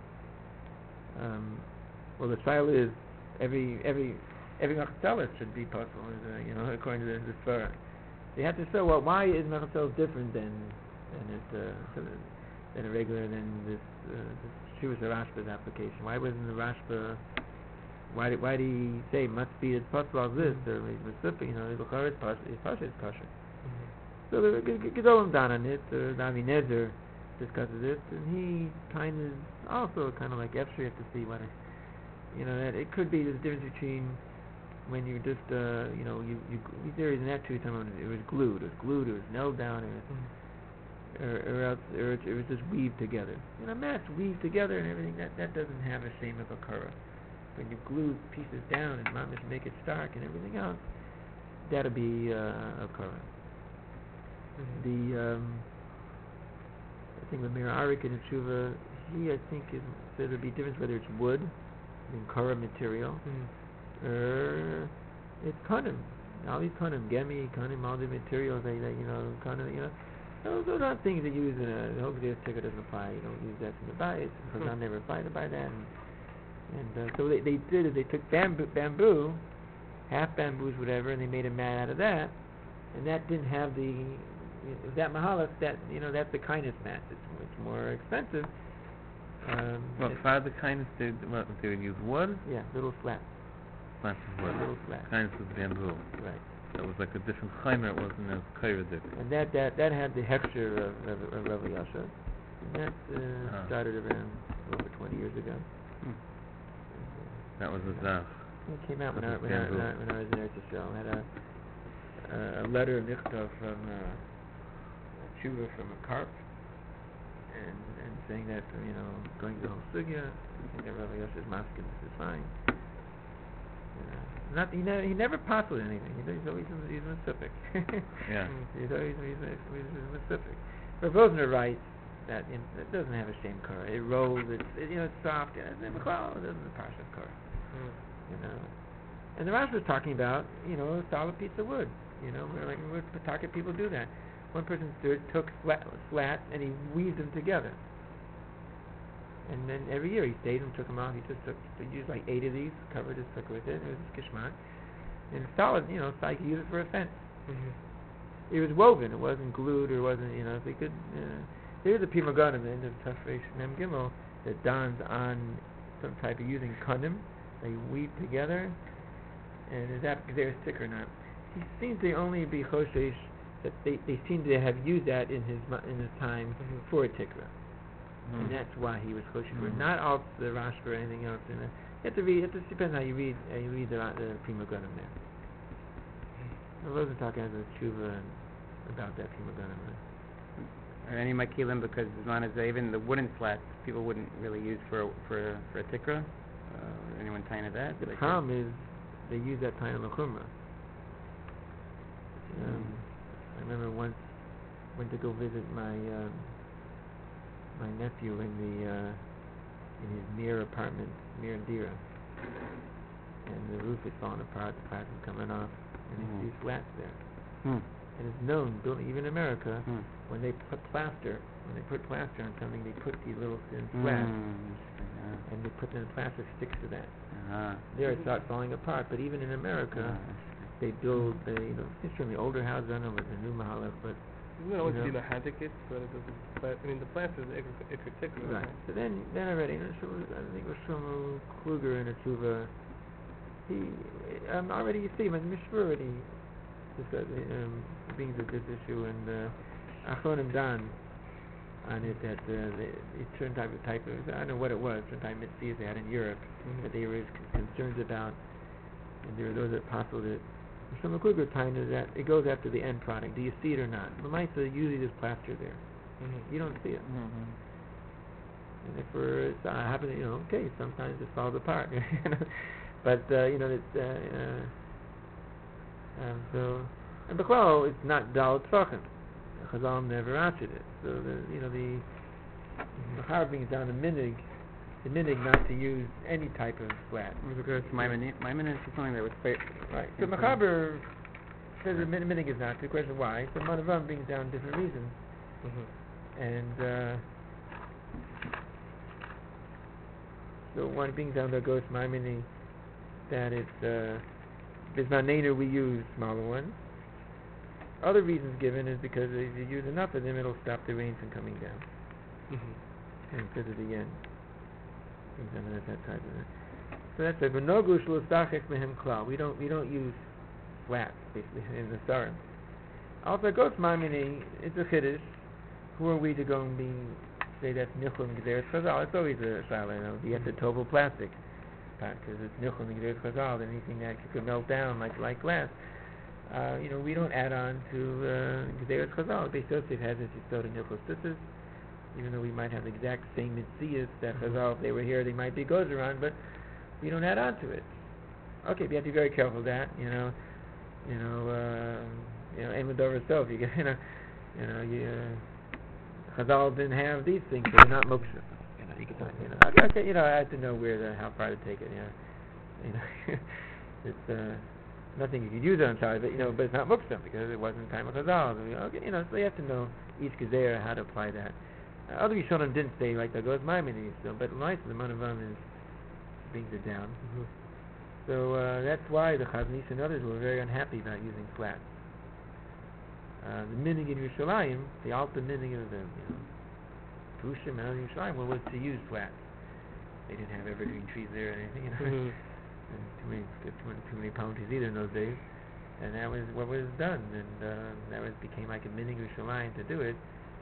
Well, the style is every Machzelet should be possible, according to the Sfara. They have to say, well, why is Machzelet different than a regular than this Chuvas Rashba's application? Why wasn't the Rashba? Why did he say must be it's possible of this or specific? The Bukhari is kosher. So the Gedolim down on it. The Avi Nezer discusses it, and he kind of like Efshir. You have to see what that it could be the difference between when you just there is in that too. It was glued. It was nailed down, or it was just weaved together. Mats weaved together and everything. That doesn't have a shame of a Korah. When you glue pieces down and mamish make it stark and everything else, that'll be a Korah. I think the Mir Arik in Tshuva, he I think says there'd be a difference whether it's wood, Korah material, or it's kanim. All these kanim, gemi, kanim, all the materials kanim, those are not things that you use in a, the Hokdesh ticket doesn't apply. You don't use that in the bias, because I never applied to buy that. And so they did is they took bamboo, half bamboos, whatever, and they made a mat out of that, and that didn't have that mahalach, that's the kindness mat. It's more expensive. For the kindness, they would use wood? Yeah, little slats. Slats of wood. Little slats. Kindness was bamboo. Right. That was like a different chaymer. It wasn't as kayradik. And that had the hechsher of Rav Yasha. And that started around over 20 years ago. That was a zach. It came out when I was in Eretz Yisrael. I had a letter, nichtav from Tshuva from a carp, and saying that going to the whole sugya, I think that Rav Yosef's masking is fine. He never postulated anything. He's always specific. Yeah. He's always specific. Rav Rosner writes that it doesn't have a shame kara. It rolls. It's soft. It doesn't the parsha of kara. You know. And the Rashi was talking about a solid piece of wood. Where Pawtucket people do that. One person took slats and he weaved them together. And then every year he stayed and took them out. He used like 8 of these, covered his sukkah with it. It was kishmat. And it's solid, so I could use it for a fence. Mm-hmm. It was woven. It wasn't glued or wasn't, so you could. There's a Pima Ganim in the Tafresh Mem Gimel that dons on some type of using kunim. They weave together. And is that Gzeres Tik or not? He seems to only be Choshesh that they seem to have used that in his time for a tikra. And that's why he was Choshesh for it. Not all the Rashba or anything else. You have to read. It just depends how you read the Prima Ganim there. Rosenstock has a tshuva about that Prima Ganim. Or any makilim, because as long as even the wooden slats people wouldn't really use for a tikra. Anyone tying to that? The problem is they use that time in the chumrah. I remember once went to go visit my nephew in his Mir apartment, Mir and Dira, and the roof had fallen apart, the plaster was coming off, and he sees slats there. And it's known, even in America, when they put plaster on something, they put these little thin slats, and they put the plastic sticks to that. There it starts falling apart. But even in America, they build, it's from the older houses. I don't know if it's a new mahalach, but you don't always see the hadikis, but it doesn't. The plaster is particular. Right. So then already, I think it was Shlomo Kluger in a tshuva. Already you see, my Mishra already brings up this issue, and Achronim Dan on it that it's certain type of I don't know what it was, certain type of mitzvahs they had in Europe that they were concerned about, and there were those that possible that some Kluger time is that it goes after the end product. Do you see it or not? The mice usually there's plaster there. You don't see it. And if it happens, okay, sometimes it falls apart. But it's so, and B'chol, it's not Dal Tzachim. Chazal never answered it. So the Machar brings down the minig not to use any type of flat. Because Maimonides is something that was right. So Machaber says the minig is not. The question why? So Manavam brings down different reasons. And so one brings down the Ghost Maimonides that it's Bismanenu we use smaller ones. Other reasons given is because if you use enough of them, it'll stop the rain from coming down. And because of the end. That type of it. So that's it. But no gushul stachek mehem klal. We don't use flats basically in the sarim. Also, goes mamini. It's a chiddush. Who are we to go and say that's nichol and gzeres chazal? It's always a shaila. You have to tovel plastic because it's nichol and gzeres chazal. Anything that could melt down like glass. We don't add on to gzeres chazal. Beis Yosef has this yisod in nichol sissus. Even though we might have the exact same mitzvahs that Chazal, if they were here, they might be goes around, but we don't add on to it. Okay, but you have to be very careful of that. Emador itself. Chazal didn't have these things, so they're not moksha. I have to know how far to take it. It's nothing you could use it on Shabbos, but it's not moksha because it wasn't time of Chazal. So you have to know each gezer how to apply that. Other Rishonim didn't say like that goes Maimonides, but nice the Manavam brings it down. So that's why the Chaznis and others were very unhappy about using flats. The minig in Yerushalayim, the altar minig of the Pushim and other Yerushalayim was to use flats. They didn't have evergreen trees there or anything, and too many palm trees either in those days. And that was what was done, and that became like a minig Yerushalayim to do it.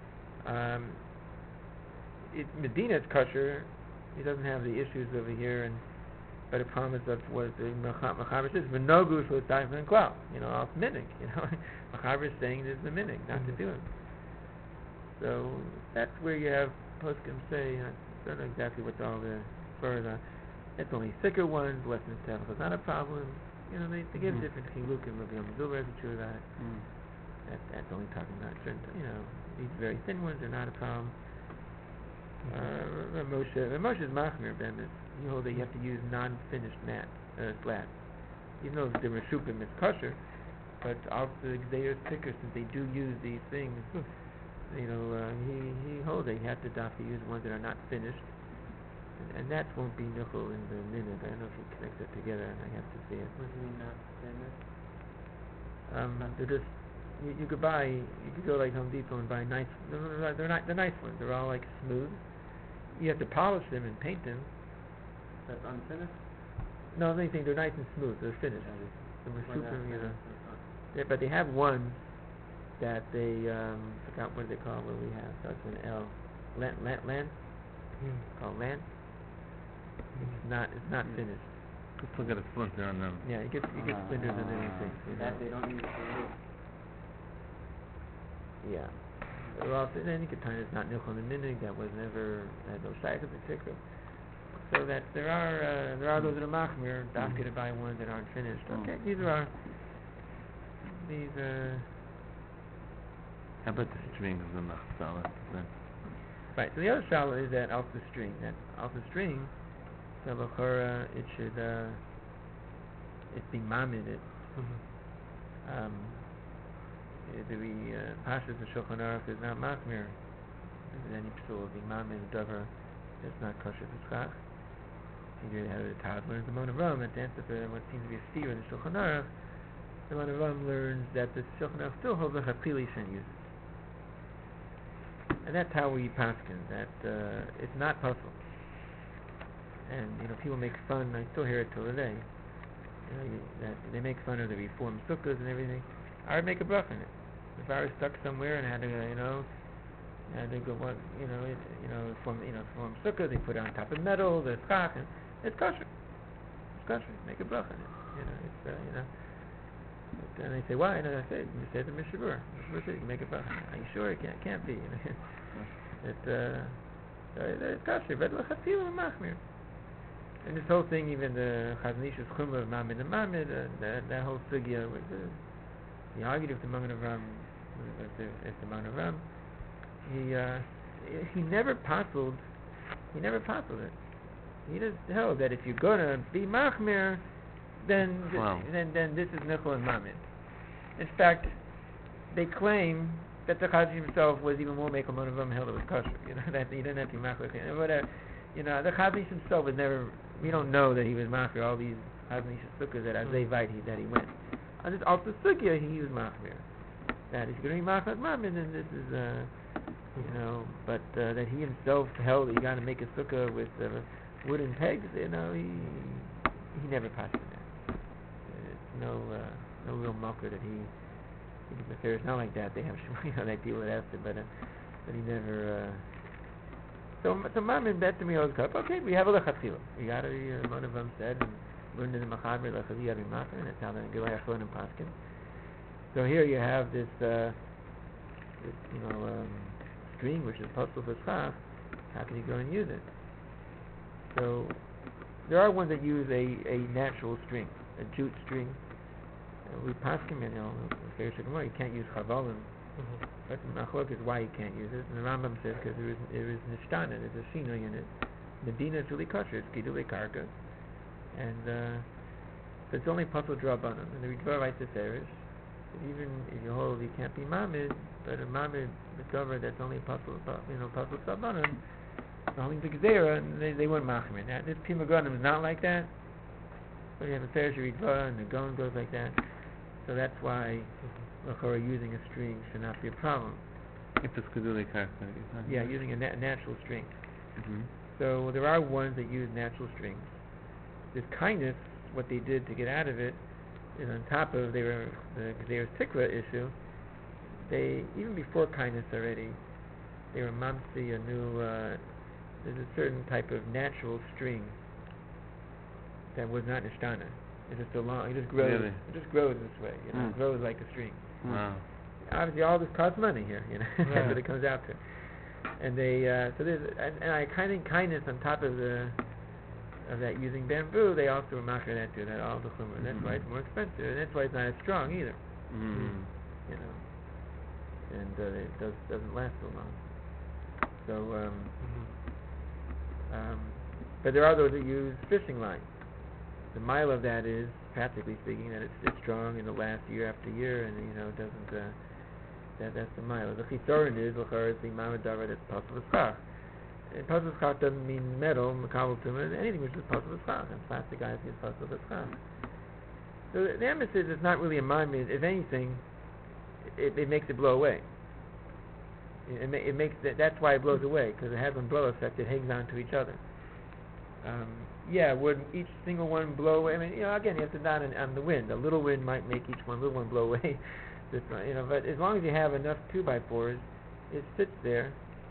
Medina's kosher. He doesn't have the issues over here, but the promise of was the Machaber says v'nogu shlo taifin klal. Off minig. Machaber is saying this is the minig, not to do it. So that's where you have poskim say. I don't know exactly what's all the furs are. It's only thicker ones, less than 7. It's not a problem. They give different chilukim. Rabbi Yom is true about it. That's only talking about certain. These very thin ones are not a problem. Moshe's machmir ben is you hold that you have to use non-finished slabs. Even though the Reshupim is kosher, but also the Gzeir's ticker, since they do use these things, he holds that you have to use ones that are not finished, and that won't be nichol in the minute. I don't know if he connects it together, and I have to see it. What do you mean not finished? They're just you could go like Home Depot and buy nice. No, they're not the nice ones. They're all like smooth. You have to polish them and paint them. That's unfinished? No, anything. They're nice and smooth. They're finished. The Meshupim, but they have ones that they forgot what they call what we have. Starts with an L. Land. Called land. It's not finished. Just look at a splinter on them. Yeah, you get splinters and everything. That they don't use for wood. Yeah. Well, then you could tell it's not nichol in the minig. That was never had no shaykh of the tikkun. So that there are those that are machmir dafka to buy ones that aren't finished. Okay, these. How about the strings and the chsalas then? Right. So the other shalah is that off the string. That off the string, so l'chora it should it be mamid. The Pashas of Shulchan Aruch is not machmir. There's any psul of the mamid davar that's not kosher to schach. You have a toddler in the Mon Avraham at the answer for what seems to be a steer in the Shulchan Aruch. The Mon Avraham learns that the Shulchan Aruch still holds a chapili shen uses. And that's how we paskin, that it's not puzzle. And people make fun. I still hear it till today. That they make fun of the reform sukkahs and everything. I would make a bracha in it. If I was stuck somewhere and had to, had to go, form sukkah, they put it on top of metal, the schach, and it's kosher. It's kosher. Make a bracha in it. But then they say, why? And I say, you say the Mishabur. You can make a bracha. Are you sure? It can't be. It's kosher. But l'chatzila machmir. And this whole thing, even the Chazon Ish's chumrah of Mamid and Mamid, that whole sugya, he argued with the Magen Avraham, the Magen Avraham. He never puzzled it. He just held that if you're gonna be machmir, then this is nichol and mamid. In fact, they claim that the Chazon Ish himself was even more mekel Magen Avraham held it was kosher. That he didn't have to be machmir. Whatever. The Chazon Ish himself was never. We don't know that he was machmir. All these Chazon Ish sukkahs that Azevite that he went. On this also sugya he was machmir. That if you're going to be machmir mamid, then this is but that he himself held that you got to make a sukkah with wooden pegs. He never passed in that. It's no real mocker that he. It's not like that. They have like people that asked it, but he never. So mamid bet to me always cup. Okay, we have a lechatchila. We got to be one of them said and learned in the machaber lechatchila you got to be machmir, and that's how the Gilei Achron and Paskin. So here you have this string which is possible for schach. How can you go and use it? So there are ones that use a natural string, a jute string. We paskin, you can't use chavalim. But the machlok is why you can't use it. And the Rambam says because there is nishtana, there's a shinui in it. Medina is really kosher, it's gidulei karka, and so it's only pasul drabanan. And the Ritva writes the Serish. Even if you hold you can't be mamid, but a mamid discovered that's only pasul drabanan. Holding the gzeira, and they weren't machmir. Now this Pima Ganim is not like that. But you have a Serish Ritva, and the Gon goes like that. So that's why using a string should not be a problem. If it's gidulei karka, yeah, using a natural string. Mm-hmm. So there are ones that use natural strings. This kindness, what they did to get out of it, is on top of their tikra issue. They even before kindness already, they were mamsi a new. There's a certain type of natural string that was not nishtana. It's just it just grows. Really? It just grows this way. It grows like a string. Wow. Obviously, all this costs money here. That's Yeah. what it comes out to. And they so there's and I think kindness on top of that using bamboo, they also were machmir that too. That all the chumrah. That's why it's more expensive. And that's why it's not as strong either. Mm. And it doesn't last so long. So But there are those that use fishing line. The mile of that is, practically speaking, that it's strong and it'll last year after year, and doesn't. That's the mile. The chisorin is the mamad davar that's pasul v'schach. And pasul v'schach doesn't mean metal, makabel tumah, anything which is pasul v'schach. And plastic ice is pasul v'schach. So the emphasis is not really a mamad. If anything, it makes it blow away. It makes that's why it blows away, because it has a blow effect. It hangs on to each other. Would each single one blow away? I mean, again, you have to dot on the wind. A little wind might make each little one blow away. But as long as you have enough 2x4s, it sits there.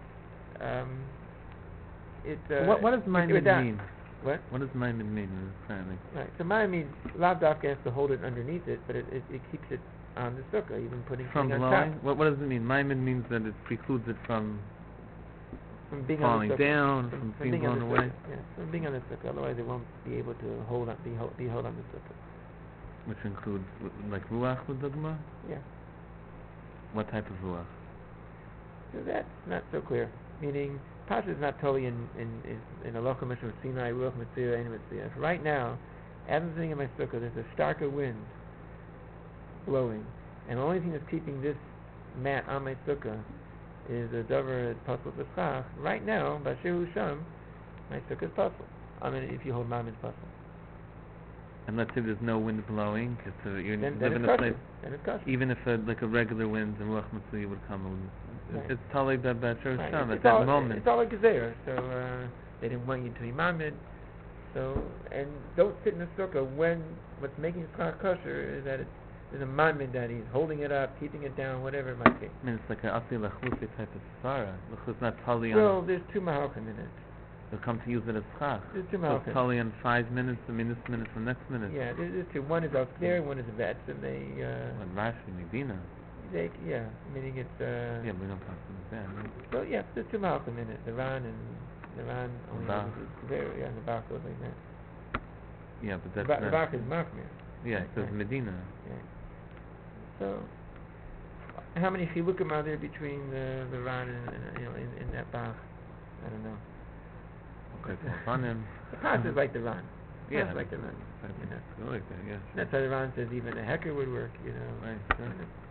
What does ma'amid mean? What? What does ma'amid mean currently? Right. So ma'amid means lav dafka has to hold it underneath it, but it keeps it on the sukkah, even putting from things on blowing. top. What does it mean? Ma'amid means that it precludes it from being falling on the sukkah, down, from being blown away. Yeah, from being on the sukkah. Otherwise, it won't be able to be held on the sukkah. Which includes like ruach l'dugma? Yeah. What type of ruach? So that's not so clear. Meaning, Pasha is not totally in halacha mishum Sinai ruach mitzvah and mitzvah. Right now, as I'm sitting in my sukkah, there's a starker wind blowing, and the only thing that's keeping this mat on my sukkah is a davar pasul v'schach. Right now, b'asher sham, my sukkah is pasul. I mean, if you hold ma'amid pasul. And let's say there's no wind blowing, because you live then in it's a place. Then it's kosher. Even if like a regular wind and ruach mitzvah would come, Right. it's totally b'asher Right. sham at It's that all, moment. It's all like gezerah. So they didn't want you to be ma'amid. So, and don't sit in the sukkah when what's making it kosher is that there's a ma'amid that he's holding it up, keeping it down, whatever it might be. I mean, it's like an asi lachusi type of svara. It's not totally Well, on. there's two mahalchim in it. They'll come to use it as chach. There's two So mahalchim. it's totally in 5 minutes. I mean, this minute from next minute. Yeah, there's two. One is out there, one is vets, and they, What Rashi, Medina. meaning it's, Yeah, we don't talk about that. Right? so yeah, there's two mahalchim in it. The Ran only Bach. and the Bach goes like that. Yeah, but that's The Bach is machmir. yeah, it says Right. Medina. Yeah. So, how many chilukim are there between the Ran and in that Bach? I don't know. Okay, so upon him. The Pas is like the Ran. Yeah, It's like the Ran. I think You know. it's like that. Yeah. That's why the Ran says even a hecker would work. Right. Sure.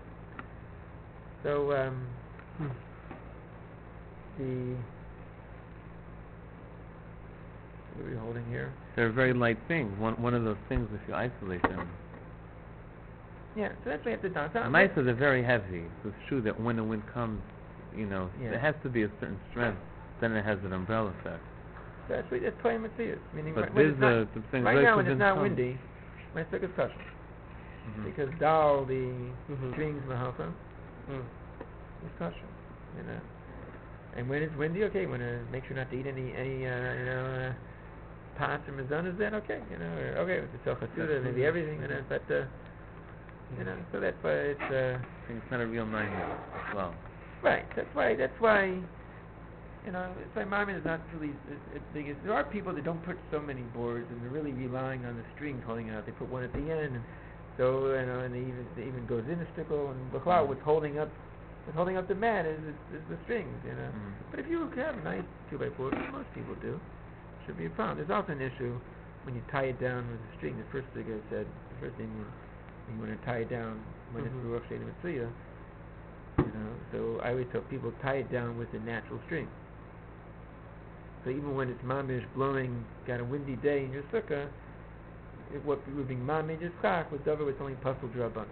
So what are we holding here? They're a very light thing. One of those things if you isolate them. Yeah, so that's what we have to do. The mice are very heavy. So it's true that when the wind comes, Yeah. there has to be a certain strength. Then it has an umbrella effect. That's Toy Matthias. Meaning But when this it's not, the thing right now when it's within not some- windy, my sukkah is kosher. Mhm. Because Dal, the Mhm. strings mahalcha, Mm. is kosher. And when it's windy, okay, when make sure not to eat any pas or mazanas, then okay, or okay, with the self-hasuda, maybe everything, but so that's why it's I think it's not a real nine as well. right. That's why it's why Maimon is not really as big as there are people that don't put so many boards and they're really relying on the strings holding it out. They put one at the end, and so and they even goes in a stickle, and what's holding up the mat is the strings, Mm. But if you have a nice 2x4, which most people do, should be a problem. There's also an issue when you tie it down with a string. The first thing I said, the first thing you want to tie it down when it's Ruach Sheni Mitzvah, so I always tell people tie it down with a natural string. So even when it's mamish blowing, got a windy day in your sukkah, what would be mamish is chak with davar with only pasul drabanan.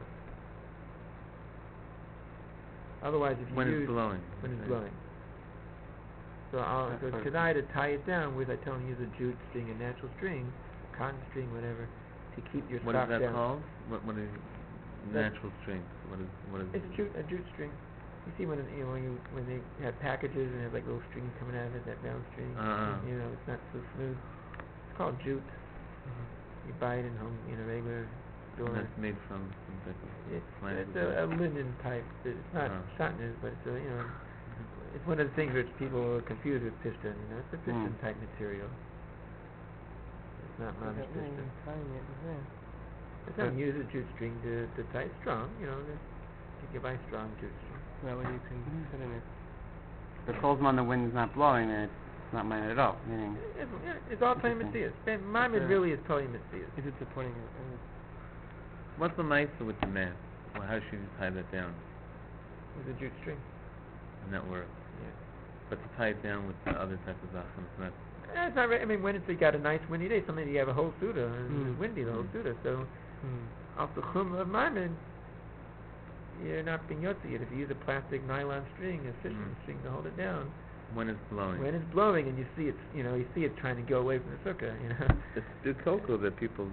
Otherwise, if you When use it's blowing. when it's Okay. blowing. So That's it's right. kedai to tie it down with, I tell them use a jute string, a natural string, cotton string, whatever, to keep your What sock is that down. called? What is That's- natural strength? What is It's a jute string. You see when when they have packages and they have like little string coming out of it, that round string. Uh-uh. It's not so smooth. It's called jute. Mhm. You buy it in home, regular store. And that's made from some type of plant. It's a linen type. It's not cotton, but it's it's one of the things which people confuse with piston. It's a piston type material. It's not Look mamish at me piston. tying it there. But some use a jute string to tie it strong. You can buy strong jute string. That way you can put in it. But calls when the wind's not blowing, then not minor at all, meaning... It's all plain Interesting. Messias. Maimon really is totally Messias. Is it supporting it? What's the ma'aser with the mat? Well, how should you tie that down? With a jute string. And that works. Yeah. But to tie it down with the other type of zachem, it's not. It's not. I mean, when it's got a nice windy day, sometimes you have a whole Suda and it's windy the whole Mm. Suda. So off the chum of Maimon, you're not being yotzi. If you use a plastic nylon string, a fishing string to hold it down, When it's blowing. when it's blowing and you see it trying to go away from the sukkah, It's the cocoa that people,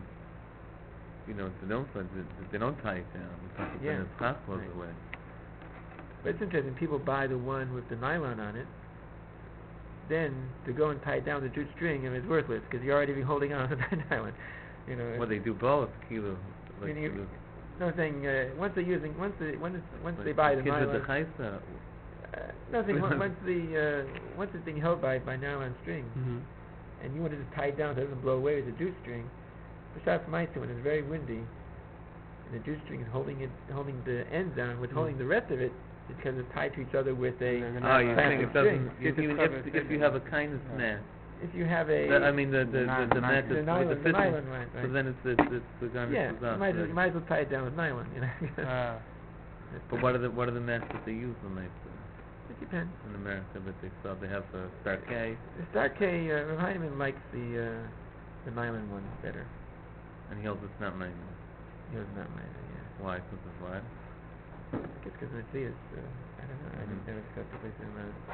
they don't tie it down because Yeah. then its cost goes Right. away. But it's interesting. People buy the one with the nylon on it. Then to go and tie it down with a jute string, it's worthless because you're already holding on to that nylon. Well, they do both, kilo. Like Meaning kilo. No, I'm saying once they're using once Like they buy the kids nylon. with the chaysa, Nothing. Once it's being held by nylon string, and you want to just tie it down so it doesn't blow away with the jute string. B'shas ma'aser, when it's very windy, and the jute string is holding the ends down, with holding the rest of it, it's because it's tied to each other with a oh, you plastic think it string. doesn't? Even if you have a kindness mat, If you have a I mean the mat the that's with the nylon, fishing. right. So then it's the garnish Yeah, is you off might already. as well tie it down with nylon. But what are the mats that they use when they It depends. in America that they sell? They have Star K, The Star K, Rav Heinemann likes the nylon one better. and he holds it's not mine. He was not mine, yeah. Why? Because of what? I guess because Matthias, I don't know, I didn't never discussed it with him.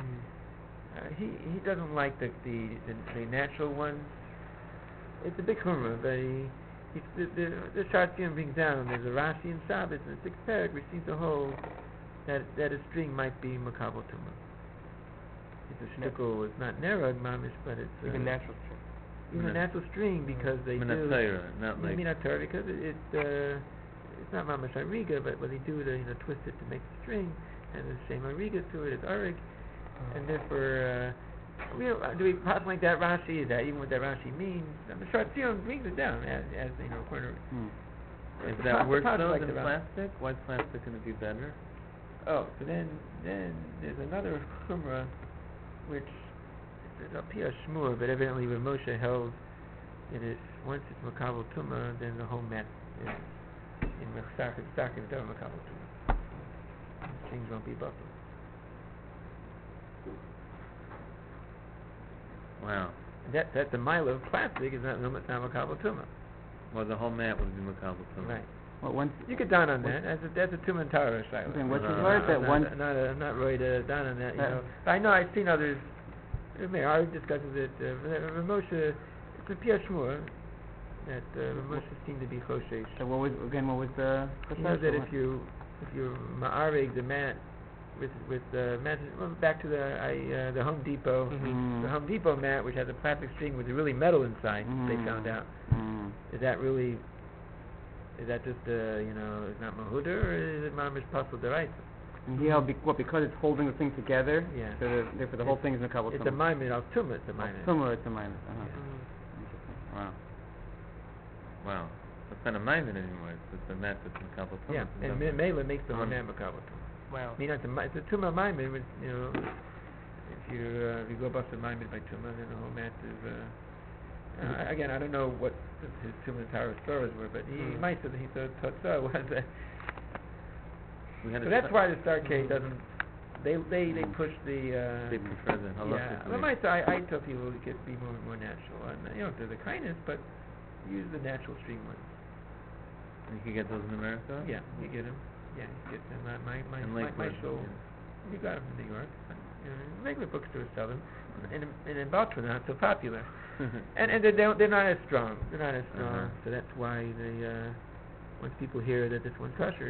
He doesn't like the natural ones. It's a big humor, but the Shartium brings down. There's a Rashi in Shabbos in the sixth parak which seems to hold that a string might be makabel tumah. It's a shtickle. It's not nerag mamish, but it's Even natural string. even a natural string because they do. Minatayra, not like. Minatora, because it's not mamash ariga, but when they do twist it to make the string, and the same ariga to it, it's arig, and therefore, do we pass like that Rashi? Is that even what that Rashi means? The Short Tzionah brings it down as according to. Is that worse though like than the plastic? Why is plastic going to be better? Oh, so then there's another chumrah, which is a pia shmur, but evidently when Moshe held it is once it's makabel tumah, then the whole mat is in mechsarkim makabel tumah. Things won't be buffalo. Wow. That the milo of plastic is not makabel tumah. Well, the whole mat would be makabel tumah. Right. Well, once... You could down on that. That's a tumah and tara shaila. Okay, what you learned that once... I'm not ready to down on that. But I know I've seen others. Ari discusses it. Moshe, it's a pia shmur that Moshe seemed to be choshesh. So what was the... You know that if you ma'arig the mat with the mat, back to the Home Depot, the Home Depot mat, which has a plastic string with a really metal inside. They found out. Is that just it's not mahuda, or is it mamish pasul deraisa? Yeah, because it's holding the thing together. Yeah. So therefore the whole thing is a couple. It's a maimin al tumah. It's a maimin. Tumah, it's a maimin. Wow. Wow. It's not a maimin anymore. It's a mat that's makabel tumah. Yeah, and Mela makes the whole mat makabel tumah. Wow. I mean, it's a tumah maimin. Which, if you go bust a maimin by tumah, then the whole mat is. Again, I don't know what his tumah and tara stories were, but he might say that he thought Totzah was that. So that's why the Star K doesn't. They push the. They prefer the halachically. Yeah, I tell people to be more natural, and they're the kindness, but use the natural stream ones. You can get those in America? Yeah, you get them. Yeah, you get them. My show. You got them in New York. Regular bookstores sell them, and in Baltimore they're not so popular. and they're not as strong. They're not as strong. So that's why once people hear that this one's kosher,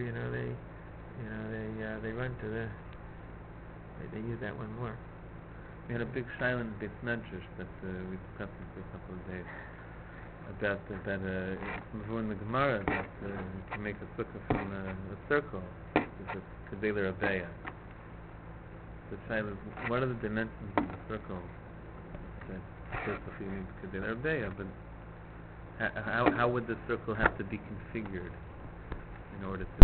they run to they use that one more. We had a big silent bit medrash that we discussed for a couple of days about in the Gemara that you can make a sukkah from a circle. It's a kedela rabeya. The child is, what are the dimensions of the circle? First of all, you need kedela rabeya, but how would the circle have to be configured in order to